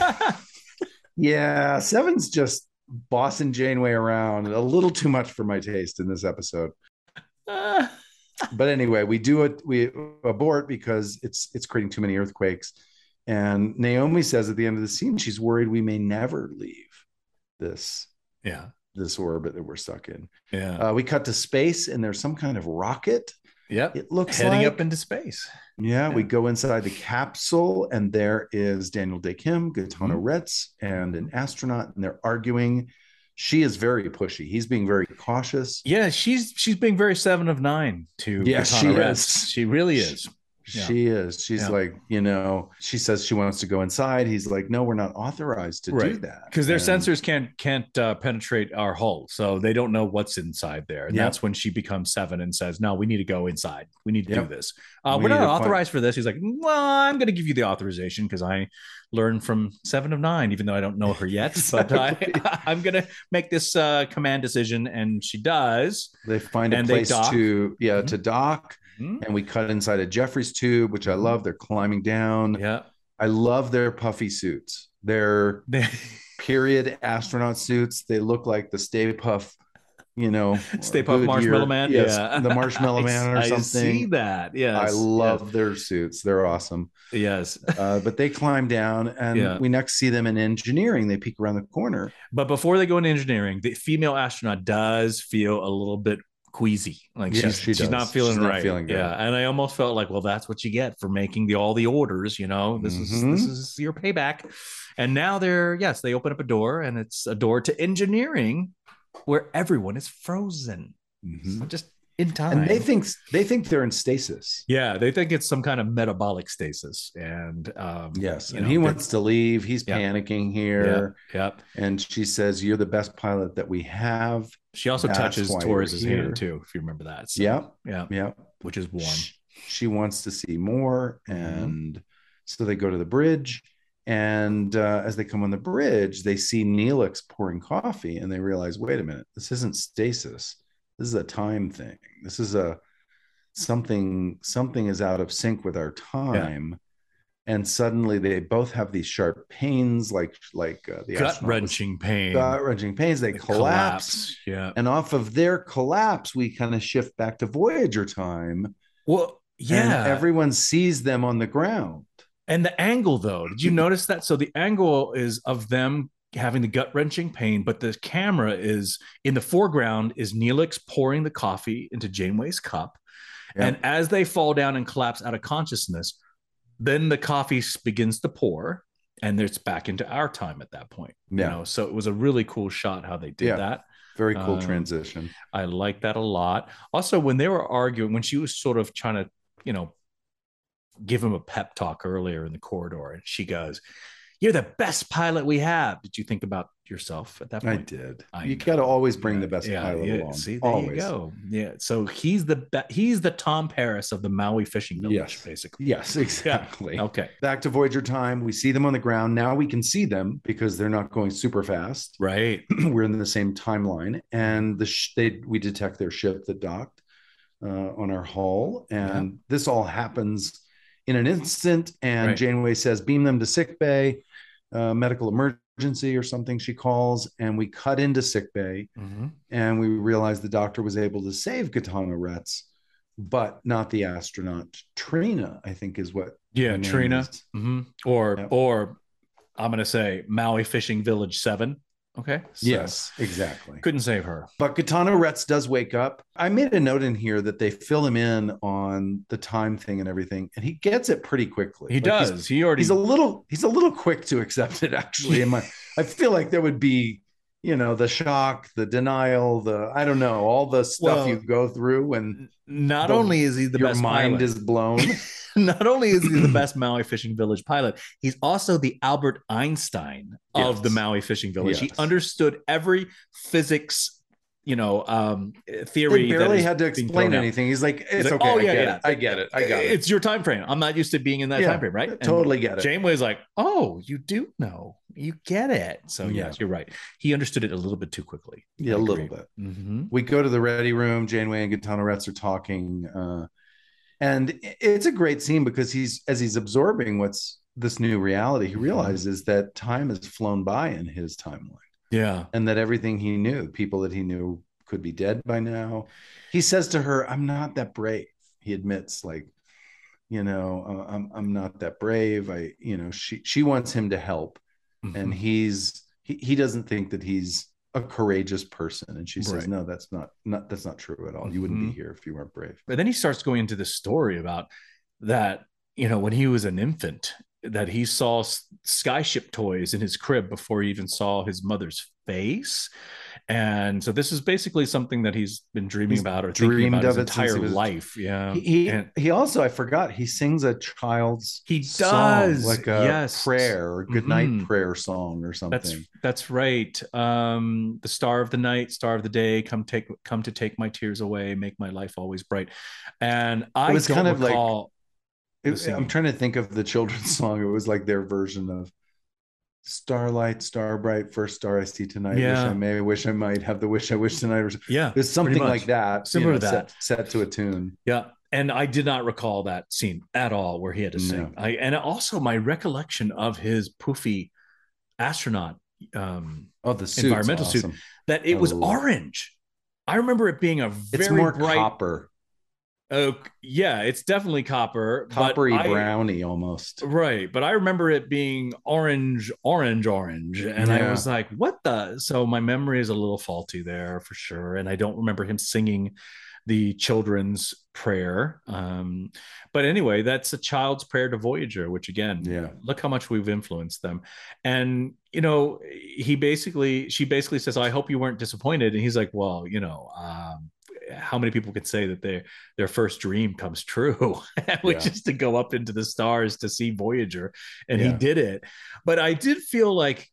S3: yeah, Seven's just bossing Janeway around a little too much for my taste in this episode. But anyway, we do it. We abort because it's it's creating too many earthquakes. And Naomi says at the end of the scene, she's worried we may never leave this.
S1: Yeah.
S3: This orbit that we're stuck in.
S1: Yeah.
S3: Uh, we cut to space and there's some kind of rocket.
S1: Yep.
S3: It looks
S1: heading
S3: like.
S1: up into space.
S3: Yeah,
S1: Yeah.
S3: we go inside the capsule and there is Daniel Day Kim, Gaetano
S1: Mhm.
S3: Retz, and an astronaut, and they're arguing. She is very pushy. He's being very cautious.
S1: Yeah, she's she's being very seven of nine to
S3: Yes,
S1: Gaetano
S3: she
S1: Retz.
S3: is.
S1: She really is. Yeah.
S3: She is. She's
S1: Yeah.
S3: like, you know, she says she wants to go inside. He's like, no, we're not authorized to do
S1: Right.
S3: that.
S1: Because their
S3: And-
S1: sensors can't can't uh, penetrate our hull, so they don't know what's inside there. And
S3: Yep.
S1: that's when she becomes seven and says, "No, we need to go inside. We need to
S3: Yep.
S1: do this. Uh,
S3: We
S1: we're
S3: need
S1: not
S3: to find-
S1: authorized for this." He's like, "Well, I'm going to give you the authorization because I learned from seven of nine, even though I don't know her yet.
S3: Exactly.
S1: But I, I'm going to make this uh, command decision," and she does.
S3: They find a
S1: And they
S3: place
S1: dock.
S3: to, yeah,
S1: Mhm.
S3: to dock.
S1: Mhm.
S3: And we cut inside a Jeffries tube, which I
S1: Mhm.
S3: love. They're climbing down.
S1: Yeah.
S3: I love their puffy suits. They're period astronaut suits. They look like the Stay Puff, you know,
S1: Stay Puft
S3: Goodyear-
S1: Marshmallow Man.
S3: Yes,
S1: Yeah.
S3: the Marshmallow
S1: I-
S3: Man or
S1: I
S3: something.
S1: see that. Yes.
S3: I love their suits. They're awesome.
S1: Yes. yes.
S3: Uh, but they climb down, and
S1: Yeah.
S3: we next see them in engineering. They peek around the corner.
S1: But before they go into engineering, the female astronaut does feel a little bit queasy. Like
S3: Yeah,
S1: she's,
S3: she
S1: she's
S3: does.
S1: not feeling
S3: She's not
S1: right.
S3: feeling good.
S1: Yeah. And I almost felt like, well, that's what you get for making the all the orders, you know. This is
S3: Mhm.
S1: this is your payback. And now they're yes, they open up a door, and it's a door to engineering where everyone is frozen.
S3: Mhm.
S1: So just in time.
S3: And they think they think they're in stasis.
S1: yeah, they think it's some kind of metabolic stasis. And um
S3: Yes,
S1: you
S3: and
S1: know,
S3: he
S1: they're-
S3: wants to leave. He's
S1: Yeah.
S3: panicking here,
S1: yeah.
S3: and she says, "You're the best pilot that we have."
S1: She also
S3: That's
S1: touches
S3: why
S1: Torres's
S3: we're here.
S1: hand too, if you remember that. So,
S3: Yeah,
S1: yeah,
S3: yeah.
S1: which is warm.
S3: She, she wants to see more,
S1: Mhm.
S3: and so they go to the bridge. And uh, as they come on the bridge, they see Neelix pouring coffee, and they realize, wait a minute, this isn't stasis. This is a time thing. This is a something. Something is out of sync with our time. And suddenly, they both have these sharp pains, like like uh, the
S1: Gut wrenching pain.
S3: gut wrenching pains. They
S1: They
S3: collapse.
S1: Yeah.
S3: And off of their collapse, we kind of shift back to Voyager time.
S1: Well, yeah.
S3: And everyone sees them on the ground.
S1: And the angle, though, did you notice that? So the angle is of them having the gut wrenching pain, but the camera is in the foreground is Neelix pouring the coffee into Janeway's cup.
S3: Yeah.
S1: And as they fall down and collapse out of consciousness, then the coffee s- begins to pour, and it's back into our time at that point.
S3: Yeah.
S1: You know, so it was a really cool shot how they did
S3: Yeah.
S1: that.
S3: Very cool
S1: Um,
S3: transition.
S1: I like that a lot. Also, when they were arguing, when she was sort of trying to, you know, give him a pep talk earlier in the corridor, and she goes, "You're the best pilot we have." Did you think about yourself at that
S3: I
S1: point?
S3: did.
S1: I
S3: you
S1: know.
S3: got to always bring
S1: Yeah,
S3: the best
S1: yeah,
S3: pilot
S1: yeah.
S3: along.
S1: See, there
S3: always.
S1: you go. Yeah. So he's the be- he's the Tom Paris of the Maui fishing village,
S3: Yes.
S1: basically.
S3: Yes, exactly.
S1: Okay.
S3: Back to Voyager time. We see them on the ground. Now we can see them because they're not going super fast.
S1: Right.
S3: We're in the same timeline, and the sh- they we detect their ship that docked uh, on our hull, and this all happens in an instant. And
S1: Right.
S3: Janeway says, "Beam them to sick bay, uh, medical emergency or something." She calls, and we cut into sick bay,
S1: Mm-hmm.
S3: and we realize the doctor was able to save Gaetano Retz, but not the astronaut. Trina, I think, is what.
S1: Yeah,
S3: her name
S1: Trina.
S3: is.
S1: Mm-hmm. Or
S3: Yep.
S1: or I'm gonna say Maui Fishing Village Seven. Okay. So
S3: Yes, exactly.
S1: couldn't save her.
S3: But Gaetano Retz does wake up. I made a note in here that they fill him in on the time thing and everything, and he gets it pretty quickly.
S1: He
S3: Like,
S1: does.
S3: He's,
S1: he already.
S3: he's a little. He's a little quick to accept it. Actually, in my, I feel like there would be, you know, the shock, the denial, the I don't know, all the stuff
S1: Well,
S3: you go through when
S1: not
S3: the-
S1: only is he the
S3: your
S1: best
S3: mind
S1: pilot,
S3: is blown.
S1: not only is he the best Maui Fishing Village pilot, he's also the Albert Einstein of
S3: Yes.
S1: the Maui Fishing Village. He
S3: Yes.
S1: understood every physics, you know, um, theory.
S3: He
S1: that
S3: barely
S1: is
S3: had to
S1: being
S3: explain
S1: thrown out.
S3: anything. He's like,
S1: He's
S3: "It's
S1: like,
S3: okay.
S1: "Oh,
S3: I
S1: yeah,
S3: get
S1: yeah.
S3: it. I get it. I got it."
S1: It's your time frame. I'm not used to being in that
S3: Yeah,
S1: time frame, right? And
S3: totally get it.
S1: Janeway's like, "Oh, you do know. You get it." So
S3: Yeah.
S1: yes, you're right. He understood it a little bit too quickly.
S3: Yeah,
S1: I
S3: a little
S1: agree.
S3: bit.
S1: Mhm.
S3: We go to the ready room. Janeway and Gaetano Retz are talking. Uh, And it's a great scene because he's, as he's absorbing what's this new reality, he realizes mm-hmm. that time has flown by in his timeline.
S1: Yeah.
S3: And that everything he knew, people that he knew could be dead by now. He says to her, I'm not that brave. He admits, like, you know, I'm, I'm not that brave. I, you know, she, she wants him to help. Mm-hmm. And he's, he, he doesn't think that he's a courageous person. And she says, right. no, that's not, not, that's not true at all. You wouldn't mm-hmm. be here if you weren't brave.
S1: But then he starts going into this story about that, you know, when he was an infant, that he saw skyship toys in his crib before he even saw his mother's face. And so this is basically something that he's been dreaming he's about or thinking about his entire was, life. Yeah.
S3: He he, and, he also, I forgot, he sings a child's
S1: he does
S3: song, like a
S1: yes.
S3: prayer or goodnight mm-hmm. prayer song or something.
S1: That's that's right. Um, the star of the night, star of the day, come take come to take my tears away, make my life always bright. And I
S3: was
S1: don't
S3: kind of
S1: recall
S3: like It, I'm trying to think of the children's song. It was like their version of Starlight, Star Bright, first star I see tonight.
S1: Yeah.
S3: Wish I may, wish I might have the wish I wish tonight.
S1: Yeah.
S3: There's something like that.
S1: Similar
S3: you know,
S1: to that.
S3: Set, set to a tune.
S1: Yeah. And I did not recall that scene at all where he had to sing. No. I, and also my recollection of his poofy astronaut um,
S3: oh, the suit's
S1: environmental
S3: awesome.
S1: suit, that it was orange. I remember it being a very
S3: it's more
S1: bright
S3: copper.
S1: Oh, yeah, it's definitely copper.
S3: Coppery
S1: I,
S3: brownie almost.
S1: Right. But I remember it being orange, orange, orange. And yeah. I was like, what the? So my memory is a little faulty there for sure. And I don't remember him singing the children's prayer. Um, but anyway, that's a child's prayer to Voyager, which again,
S3: yeah.
S1: look how much we've influenced them. And, you know, he basically, she basically says, I hope you weren't disappointed. And he's like, well, you know, um, how many people could say that their their first dream comes true, which yeah. is to go up into the stars to see Voyager, and yeah. he did it. But I did feel like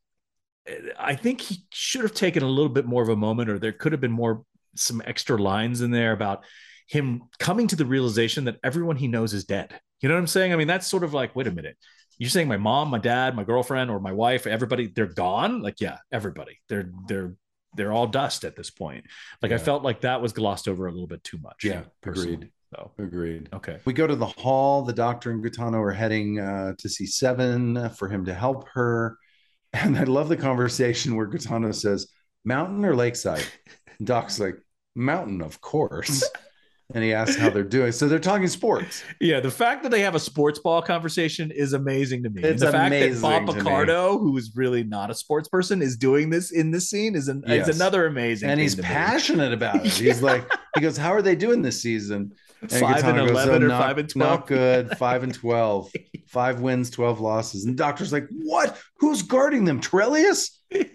S1: I think he should have taken a little bit more of a moment, or there could have been more some extra lines in there about him coming to the realization that everyone he knows is dead. You know what I'm saying? I mean, that's sort of like, wait a minute. You're saying my mom, my dad, my girlfriend, or my wife, everybody, they're gone? Like, yeah, everybody. They're they're they're all dust at this point. Like, yeah. I felt like that was glossed over a little bit too much.
S3: Yeah,
S1: personally.
S3: agreed.
S1: So,
S3: agreed.
S1: Okay.
S3: We go to the hall. The doctor and Gaetano are heading uh, to see Seven for him to help her. And I love the conversation where Gaetano says, mountain or lakeside? And Doc's like, mountain, of course. And he asks how they're doing. So they're talking sports.
S1: Yeah, the fact that they have a sports ball conversation is amazing to me.
S3: It's
S1: and the
S3: amazing
S1: fact that Bob Picardo, who is really not a sports person, is doing this in this scene is, an, yes. is another amazing
S3: and
S1: thing
S3: he's
S1: to
S3: passionate
S1: me.
S3: about it. He's yeah. like, he goes, how are they doing this season? And
S1: five and
S3: goes,
S1: eleven
S3: oh,
S1: or
S3: not,
S1: five and twelve.
S3: Not good. Five and twelve. Five wins, twelve losses. And the doctor's like, what? Who's guarding them? Torelius?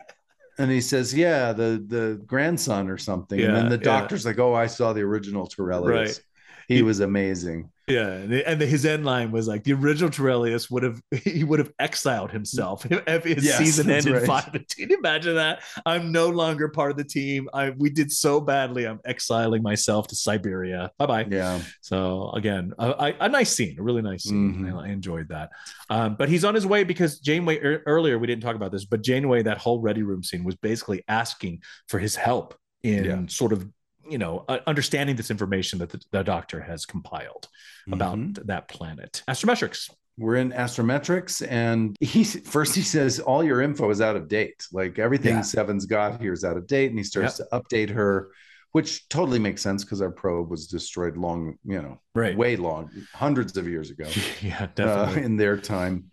S3: And he says, yeah, the the grandson or something. Yeah, and then the doctor's yeah. like, oh, I saw the original Torelius. Right. He, he was amazing.
S1: Yeah, and the, his end line was like, the original Torelius would have he would have exiled himself if his yes, season ended right. five and two. Can you imagine that? I'm no longer part of the team. I we did so badly. I'm exiling myself to Siberia. Bye bye.
S3: Yeah.
S1: So again, a, a nice scene, a really nice scene. Mm-hmm. I, I enjoyed that. Um, but he's on his way because Janeway er, earlier we didn't talk about this, but Janeway, that whole ready room scene was basically asking for his help in yeah. sort of, you know, uh, understanding this information that the, the doctor has compiled about mm-hmm. that planet. Astrometrics.
S3: We're in astrometrics, and he first he says all your info is out of date. Like everything yeah. Seven's got here is out of date, and he starts yep. to update her, which totally makes sense because our probe was destroyed long, you know,
S1: right.
S3: way long, hundreds of years ago.
S1: yeah, definitely
S3: uh, in their time.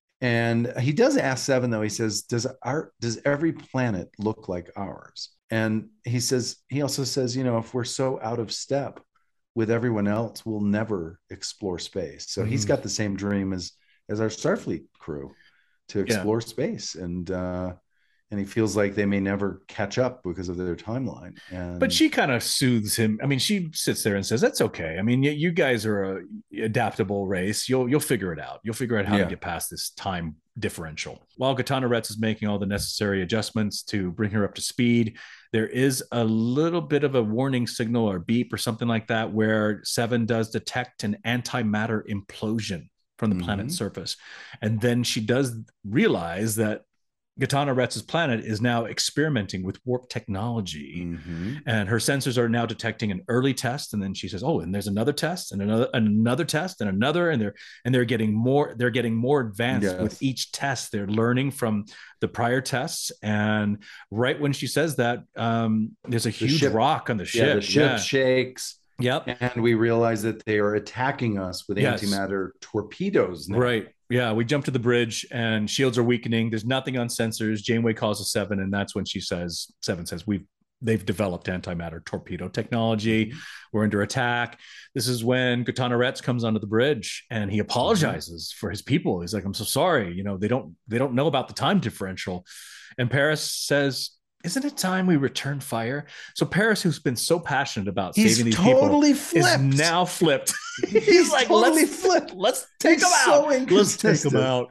S3: And he does ask Seven though. He says, "Does our does every planet look like ours?" And he says, he also says, you know, if we're so out of step with everyone else, we'll never explore space. So mm-hmm. he's got the same dream as as our Starfleet crew to explore yeah. space, and uh, and he feels like they may never catch up because of their timeline. And
S1: but she kind of soothes him. I mean, she sits there and says, "That's okay. I mean, you, you guys are a adaptable race. You'll you'll figure it out. You'll figure out how yeah. to get past this time differential." While Gaetano Retz is making all the necessary adjustments to bring her up to speed, there is a little bit of a warning signal or beep or something like that where Seven does detect an antimatter implosion from the mm-hmm. planet's surface. And then she does realize that Gitana Retz's planet is now experimenting with warp technology,
S3: Mm-hmm.
S1: and her sensors are now detecting an early test. And then she says, "Oh, and there's another test, and another, another test, and another." And they're and they're getting more. They're getting more advanced
S3: Yes.
S1: with each test. They're learning from the prior tests. And right when she says that, um, there's a huge
S3: ship,
S1: rock on the ship.
S3: Yeah, the ship yeah. shakes.
S1: Yep.
S3: And we realize that they are attacking us with
S1: yes.
S3: antimatter torpedoes now.
S1: Right. Yeah, we jump to the bridge and shields are weakening. There's nothing on sensors. Janeway calls a Seven, and that's when she says, Seven says, we've they've developed antimatter torpedo technology. Mm-hmm. We're under attack. This is when Gitana Retz comes onto the bridge and he apologizes mm-hmm. for his people. He's like, I'm so sorry. You know, they don't they don't know about the time differential. And Paris says, isn't it time we return fire? So Paris, who's been so passionate about
S3: He's
S1: saving these
S3: totally
S1: people,
S3: flipped.
S1: is now flipped.
S3: He's, He's like, totally let's,
S1: flipped. Let's take
S3: He's
S1: him
S3: so
S1: out. Let's take him out.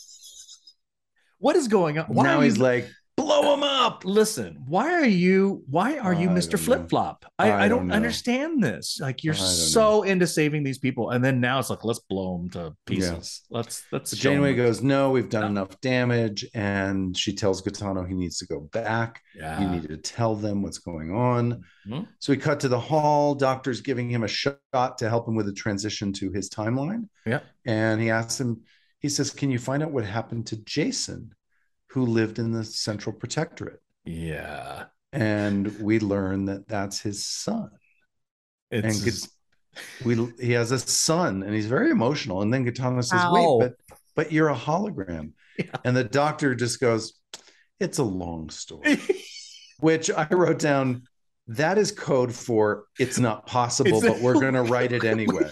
S1: What is going on? Why
S3: now
S1: he's
S3: you... like, blow him up.
S1: Listen, why are you? Why are you, Mister Flip Flop? I, I, I don't, don't understand this. Like you're so know. into saving these people, and then now it's like let's blow them to pieces. Yes. Let's let's.
S3: Janeway goes, no, we've done no. enough damage, and she tells Gitano he needs to go back.
S1: Yeah.
S3: You need to tell them what's going on.
S1: Mm-hmm.
S3: So we cut to the hall. Doctor's giving him a shot to help him with the transition to his timeline.
S1: Yeah,
S3: and he asks him. He says, "Can you find out what happened to Jason, who lived in the Central Protectorate?"
S1: Yeah.
S3: And we learn that that's his son.
S1: It's
S3: and
S1: his...
S3: we he has a son, and he's very emotional. And then Gitana says, Ow. wait, but but you're a hologram.
S1: Yeah.
S3: And the doctor just goes, it's a long story. Which I wrote down, that is code for it's not possible, it's but a... we're going to write it anyway.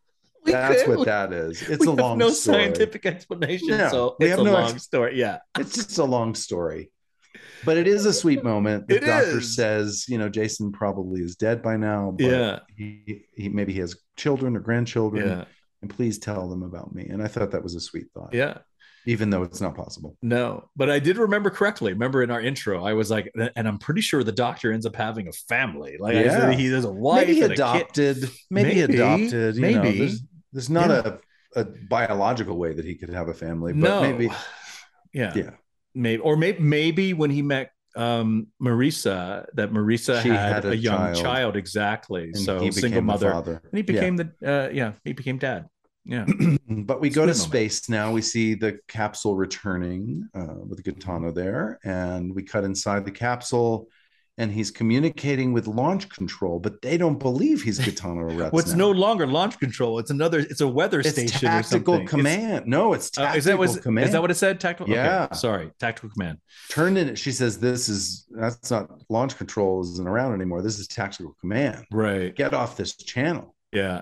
S3: That's what that is. It's a long
S1: no
S3: story.
S1: Scientific explanation.
S3: Yeah,
S1: so
S3: we
S1: it's
S3: have
S1: a
S3: no
S1: long
S3: ex-
S1: story. Yeah.
S3: It's just a long story. But it is a sweet moment. The
S1: it
S3: doctor
S1: is.
S3: says, you know, Jason probably is dead by now. But
S1: yeah.
S3: He, he maybe he has children or grandchildren.
S1: Yeah.
S3: And please tell them about me. And I thought that was a sweet thought.
S1: Yeah.
S3: Even though it's not possible.
S1: No, but I did remember correctly. Remember in our intro, I was like, and I'm pretty sure the doctor ends up having a family. Like yeah. I said, he has a wife.
S3: Maybe
S1: and
S3: adopted.
S1: A kid.
S3: Maybe, maybe adopted. You
S1: maybe.
S3: Know, there's, there's not
S1: yeah.
S3: a, a biological way that he could have a family. But
S1: no.
S3: maybe.
S1: Yeah.
S3: Yeah.
S1: Maybe. Or maybe, maybe when he met um Marisa, that Marisa
S3: she
S1: had,
S3: had a,
S1: a young
S3: child,
S1: child exactly.
S3: And
S1: so
S3: he
S1: single mother.
S3: Father.
S1: And he became
S3: yeah.
S1: the uh yeah, he became dad. Yeah.
S3: But we go
S1: Sweet
S3: to
S1: moment.
S3: space now. We see the capsule returning uh, with Gitano there, and we cut inside the capsule, and he's communicating with launch control, but they don't believe he's Gitano Retz.
S1: Well, it's
S3: now.
S1: no longer launch control. It's another. It's a weather
S3: it's
S1: station.
S3: Tactical
S1: or something.
S3: command.
S1: It's,
S3: no, it's tactical
S1: uh, is that was,
S3: command.
S1: Is that what it said? Tactical.
S3: Yeah.
S1: Okay. Sorry, tactical command.
S3: Turned in. She says, "This is that's not launch control isn't around anymore. This is tactical command.
S1: Right.
S3: Get off this channel."
S1: Yeah.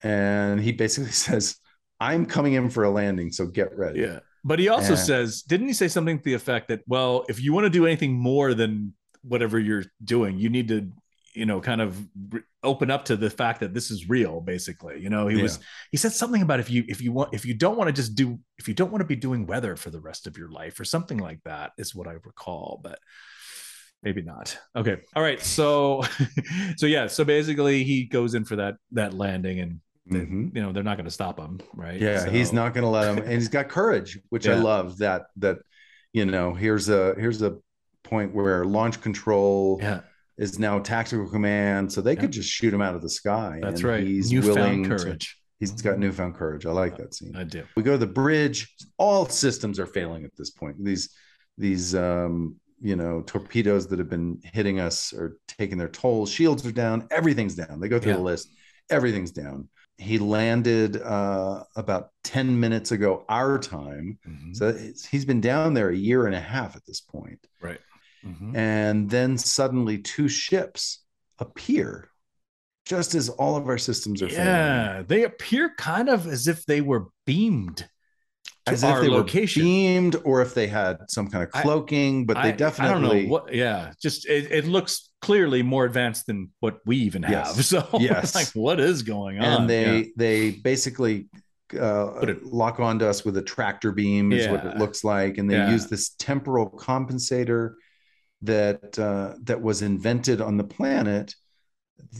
S3: And he basically says, I'm coming in for a landing, so get ready.
S1: Yeah. But he also
S3: and,
S1: says, didn't he say something to the effect that, well, if you want to do anything more than whatever you're doing, you need to, you know, kind of re- open up to the fact that this is real, basically. You know, he yeah. was, he said something about if you, if you want, if you don't want to just do, if you don't want to be doing weather for the rest of your life or something like that is what I recall, but maybe not. Okay. All right. So, so yeah. So basically he goes in for that, that landing and, They, mm-hmm. you know, they're not going to stop him, right?
S3: Yeah,
S1: so.
S3: He's not going to let him, and he's got courage, which yeah. I love. That that you know, here's a here's a point where launch control
S1: yeah.
S3: is now tactical command, so they yeah. could just shoot him out of the sky.
S1: That's
S3: and
S1: right.
S3: He's
S1: newfound
S3: willing
S1: courage.
S3: To, he's got newfound courage. I like that scene.
S1: I do.
S3: We go to the bridge. All systems are failing at this point. These these um, you know torpedoes that have been hitting us are taking their toll. Shields are down. Everything's down. They go through yeah. the list. Everything's down. He landed uh, about ten minutes ago, our time. Mm-hmm. So he's been down there a year and a half at this point.
S1: Right. Mm-hmm.
S3: And then suddenly two ships appear just as all of our systems are
S1: yeah,
S3: failing.
S1: Yeah, they appear kind of as if they were beamed to
S3: as
S1: our
S3: if they
S1: location.
S3: Were beamed, or if they had some kind of cloaking, I, but they
S1: I,
S3: definitely...
S1: I don't know what, yeah, just it, it looks clearly more advanced than what we even have.
S3: Yes.
S1: So
S3: yes.
S1: like, what is going on?
S3: And they
S1: yeah.
S3: they basically uh, it, lock onto us with a tractor beam is
S1: yeah.
S3: what it looks like. And they
S1: yeah.
S3: use this temporal compensator that uh, that was invented on the planet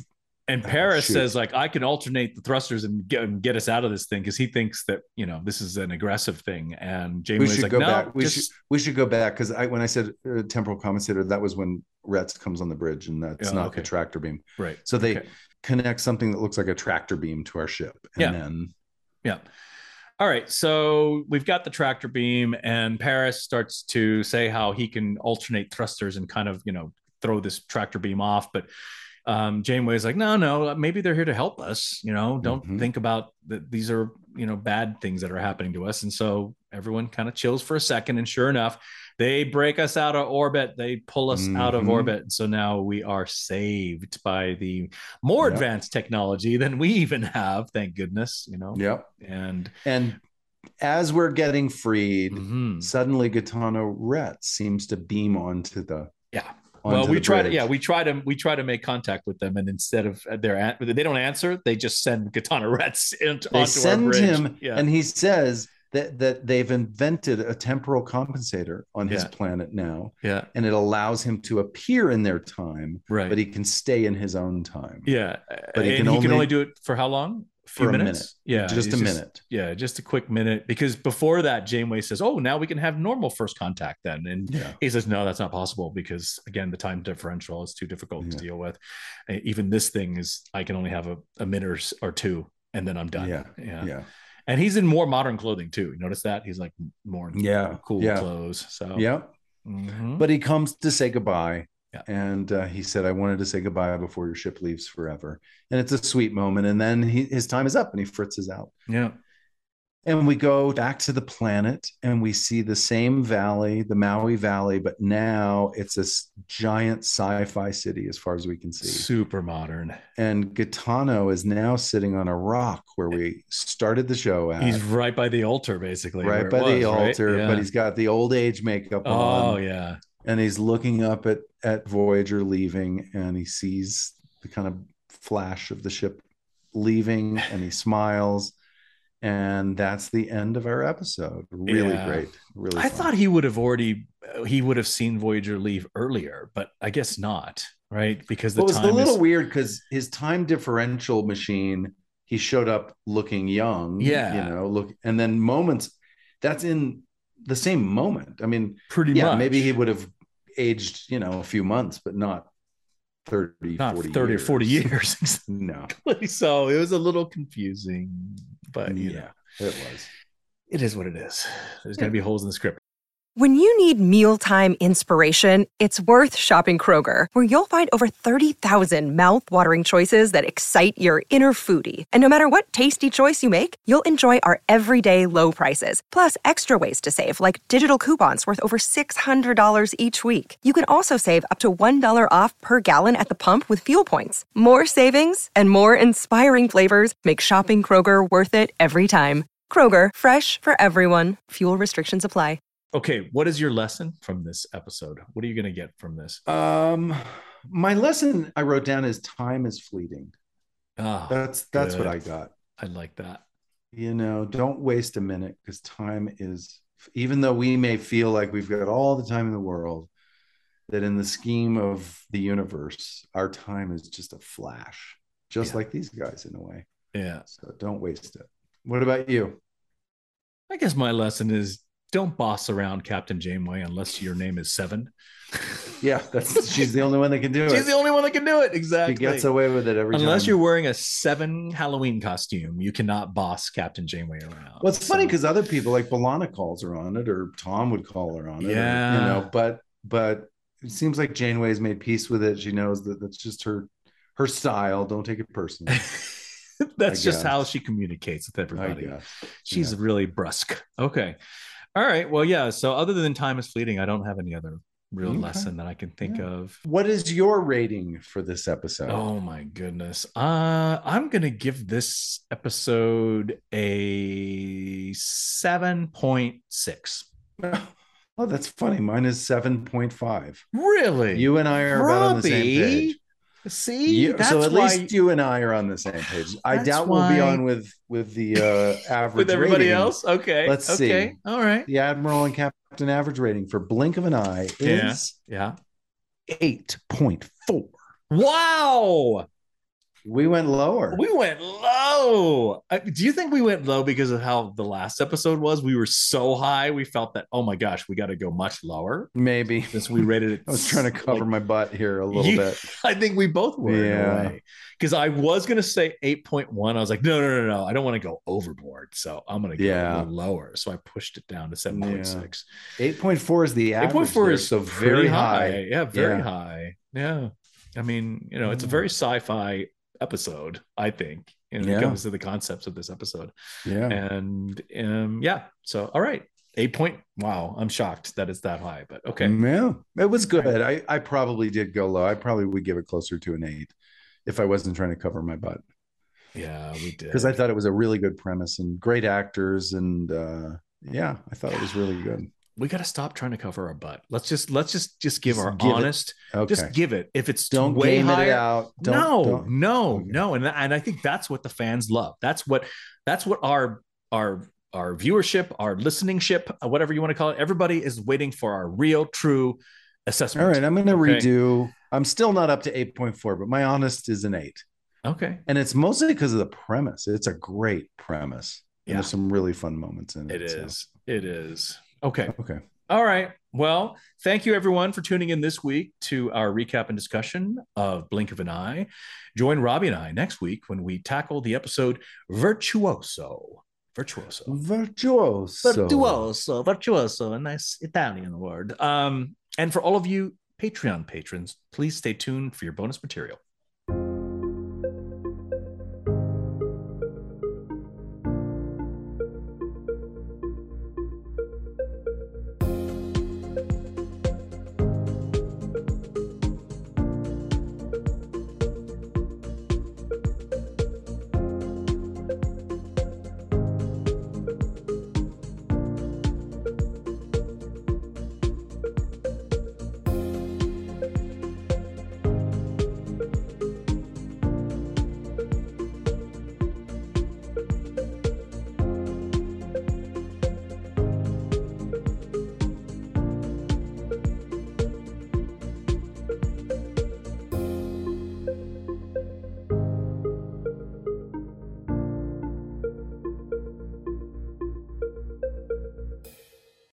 S1: And
S3: Oh,
S1: Paris
S3: shoot.
S1: says, like, I can alternate the thrusters and get, and get us out of this thing, because he thinks that, you know, this is an aggressive thing. And
S3: We
S1: Janeway's
S3: should
S1: like,
S3: go
S1: no,
S3: back. We
S1: just
S3: should we should go back because I when I said uh, temporal compensator, that was when Retz comes on the bridge, and that's
S1: Oh,
S3: not
S1: okay.
S3: the tractor beam.
S1: right.
S3: So they
S1: Okay.
S3: connect something that looks like a tractor beam to our ship, and
S1: Yeah.
S3: then
S1: Yeah. All right. So we've got the tractor beam, and Paris starts to say how he can alternate thrusters and kind of, you know, throw this tractor beam off. But um, Janeway's like, no, no, maybe they're here to help us. You know, don't
S3: Mhm.
S1: think about that. These are, you know, bad things that are happening to us. And so everyone kind of chills for a second. And sure enough, they break us out of orbit. They pull us out of
S3: Mhm.
S1: orbit. And so now we are saved by the more
S3: Yep.
S1: advanced technology than we even have. Thank goodness, you know?
S3: Yep.
S1: And
S3: And as we're getting freed,
S1: mhm.
S3: suddenly Gaetano Retz seems to beam onto the
S1: yeah.
S3: onto
S1: Well, we
S3: the
S1: try to,
S3: bridge.
S1: yeah, we try to, we try to make contact with them, and instead of their, they don't answer, they just send Gaetano Retz into,
S3: They
S1: onto
S3: send
S1: our bridge.
S3: him,
S1: yeah,
S3: and he says that that they've invented a temporal compensator on his
S1: Yeah.
S3: planet now,
S1: yeah,
S3: and it allows him to appear in their time,
S1: right,
S3: but he can stay in his own time.
S1: yeah,
S3: but he
S1: and
S3: can
S1: he can
S3: only-
S1: only do it for how long? A few
S3: For a
S1: minutes?
S3: minute.
S1: Yeah,
S3: Just
S1: he's
S3: a minute.
S1: Yeah, just a quick minute, because before that, Janeway says, "Oh, now we can have normal first contact then," and
S3: Yeah.
S1: he says, "No, that's not possible, because again, the time differential is too difficult to
S3: Yeah.
S1: deal with. Uh, Even this thing is, I can only have a, a minute or, s- or two, and then I'm done."
S3: Yeah.
S1: yeah,
S3: Yeah.
S1: And he's in more modern clothing too. You notice that he's like more in
S3: Yeah.
S1: cool
S3: Yeah.
S1: clothes. So
S3: Yeah.
S1: mhm.
S3: But he comes to say goodbye.
S1: Yeah.
S3: And uh, he said, I wanted to say goodbye before your ship leaves forever. And it's a sweet moment. And then he, his time is up and he fritzes out.
S1: yeah,
S3: And we go back to the planet and we see the same valley, the Maui Valley, but now it's this giant sci-fi city as far as we can see.
S1: super modern.
S3: And Gaetano is now sitting on a rock where we started the show at.
S1: He's right by the altar, basically.
S3: right
S1: where it
S3: by the
S1: was, right?
S3: altar,
S1: Yeah.
S3: but he's got the old age makeup on.
S1: oh yeah,
S3: And he's looking up at at Voyager leaving, and he sees the kind of flash of the ship leaving, and he smiles, and that's the end of our episode. Really
S1: Yeah.
S3: great, really.
S1: I
S3: fun.
S1: thought he would have already he would have seen Voyager leave earlier, but I guess not, right? Because the
S3: Well, it was
S1: time
S3: a little
S1: is,
S3: weird because his time differential machine, he showed up looking young,
S1: Yeah.
S3: you know, look, and then moments that's in the same moment. I mean,
S1: pretty
S3: yeah,
S1: much
S3: maybe he would have aged, you know, a few months, but not thirty,
S1: not
S3: forty
S1: thirty
S3: years.
S1: or forty years.
S3: No.
S1: So it was a little confusing, but you
S3: Yeah,
S1: know,
S3: it was.
S1: it is what it is. There's going to be holes in the script.
S2: When you need mealtime inspiration, it's worth shopping Kroger, where you'll find over thirty thousand mouthwatering choices that excite your inner foodie. And no matter what tasty choice you make, you'll enjoy our everyday low prices, plus extra ways to save, like digital coupons worth over six hundred dollars each week. You can also save up to one dollar off per gallon at the pump with fuel points. More savings and more inspiring flavors make shopping Kroger worth it every time. Kroger, fresh for everyone. Fuel restrictions apply.
S1: Okay, what is your lesson from this episode? What are you going to get from this?
S3: Um, my lesson I wrote down is time is fleeting.
S1: Oh,
S3: That's that's
S1: good.
S3: what I got.
S1: I like that.
S3: You know, don't waste a minute because time is, even though we may feel like we've got all the time in the world, that in the scheme of the universe, our time is just a flash, just
S1: Yeah.
S3: like these guys in a way.
S1: Yeah.
S3: So don't waste it. What about you?
S1: I guess my lesson is don't boss around Captain Janeway unless your name is Seven.
S3: Yeah, that's she's the only one that can do
S1: She's
S3: it.
S1: the only one that can do it.
S3: She
S1: Exactly.
S3: gets away with it every time.
S1: Unless you're wearing a Seven Halloween costume, you cannot boss Captain Janeway around.
S3: Well, it's funny
S1: So-
S3: because other people like B'Elanna calls her on it, or Tom would call her on it. or,
S1: Yeah.
S3: you know, but but it seems like Janeway's made peace with it. She knows that that's just her her style. Don't take it personally.
S1: that's
S3: I
S1: just how
S3: guess.
S1: she communicates with
S3: I
S1: everybody.
S3: guess.
S1: She's
S3: Yeah.
S1: really brusque. Okay. All right. Well, yeah. So other than time is fleeting, I don't have any other real
S3: Okay.
S1: lesson that I can think
S3: Yeah.
S1: of.
S3: What is your rating for this episode?
S1: Oh my goodness. Uh I'm gonna give this episode a seven point six.
S3: Oh, that's funny. Mine is seven point five.
S1: Really?
S3: You and I are about on the same
S1: Robbie?
S3: page.
S1: See,
S3: You-
S1: that's
S3: so at
S1: why
S3: least you and I are on the same page. I
S1: That's
S3: doubt we'll be
S1: why-
S3: on with with the uh, average
S1: with everybody
S3: rating.
S1: else. Okay.
S3: Let's
S1: okay.
S3: see.
S1: All right.
S3: The Admiral and Captain average rating for Blink of an Eye is
S1: Yeah.
S3: eight point four.
S1: Wow.
S3: We went lower.
S1: We went low. Uh, do you think we went low because of how the last episode was? We were so high, we felt that, oh my gosh, we got to go much lower.
S3: Maybe.
S1: Since we rated it.
S3: I was trying to cover
S1: like,
S3: my butt here a little
S1: you,
S3: bit.
S1: I think we both were
S3: yeah.
S1: in a way. Because I was going to say eight point one. I was like, no, no, no, no. I don't want to go overboard. So I'm going to go
S3: yeah.
S1: a little lower. So I pushed it down to seven point six.
S3: Yeah. eight point four is the average.
S1: eight point four
S3: there,
S1: is
S3: so
S1: very high.
S3: high.
S1: Yeah, very
S3: yeah.
S1: high. Yeah. I mean, you know, it's a very sci-fi episode, I think, you know, when
S3: yeah.
S1: it comes to the concepts of this episode.
S3: Yeah.
S1: And um, yeah. So, all right. Eight point. Wow. I'm shocked that it's that high, but okay.
S3: Yeah. It was good. I, I probably did go low. I probably would give it closer to an eight if I wasn't trying to cover my butt.
S1: Yeah, we did.
S3: Because I thought it was a really good premise and great actors. And uh, yeah, I thought it was really good.
S1: We got to stop trying to cover our butt. Let's just let's just just give
S3: just
S1: our
S3: give
S1: honest.
S3: Okay.
S1: Just give it. If it's
S3: don't
S1: way
S3: game
S1: higher,
S3: it out. Don't,
S1: no,
S3: don't.
S1: no,
S3: okay.
S1: no, and and I think that's what the fans love. That's what that's what our our our viewership, our listening ship, whatever you want to call it. Everybody is waiting for our real, true assessment.
S3: All right, I'm going to
S1: okay?
S3: redo. I'm still not up to eight point four, but my honest is an eight.
S1: Okay,
S3: and it's mostly because of the premise. It's a great premise.
S1: Yeah,
S3: and there's some really fun moments in it.
S1: It
S3: so.
S1: is. It is. Okay.
S3: Okay.
S1: All right. Well, thank you everyone for tuning in this week to our recap and discussion of Blink of an Eye. Join Robbie and I next week when we tackle the episode Virtuoso. Virtuoso.
S3: Virtuoso.
S1: Virtuoso. Virtuoso. A nice Italian word. Um, and for all of you Patreon patrons, please stay tuned for your bonus material.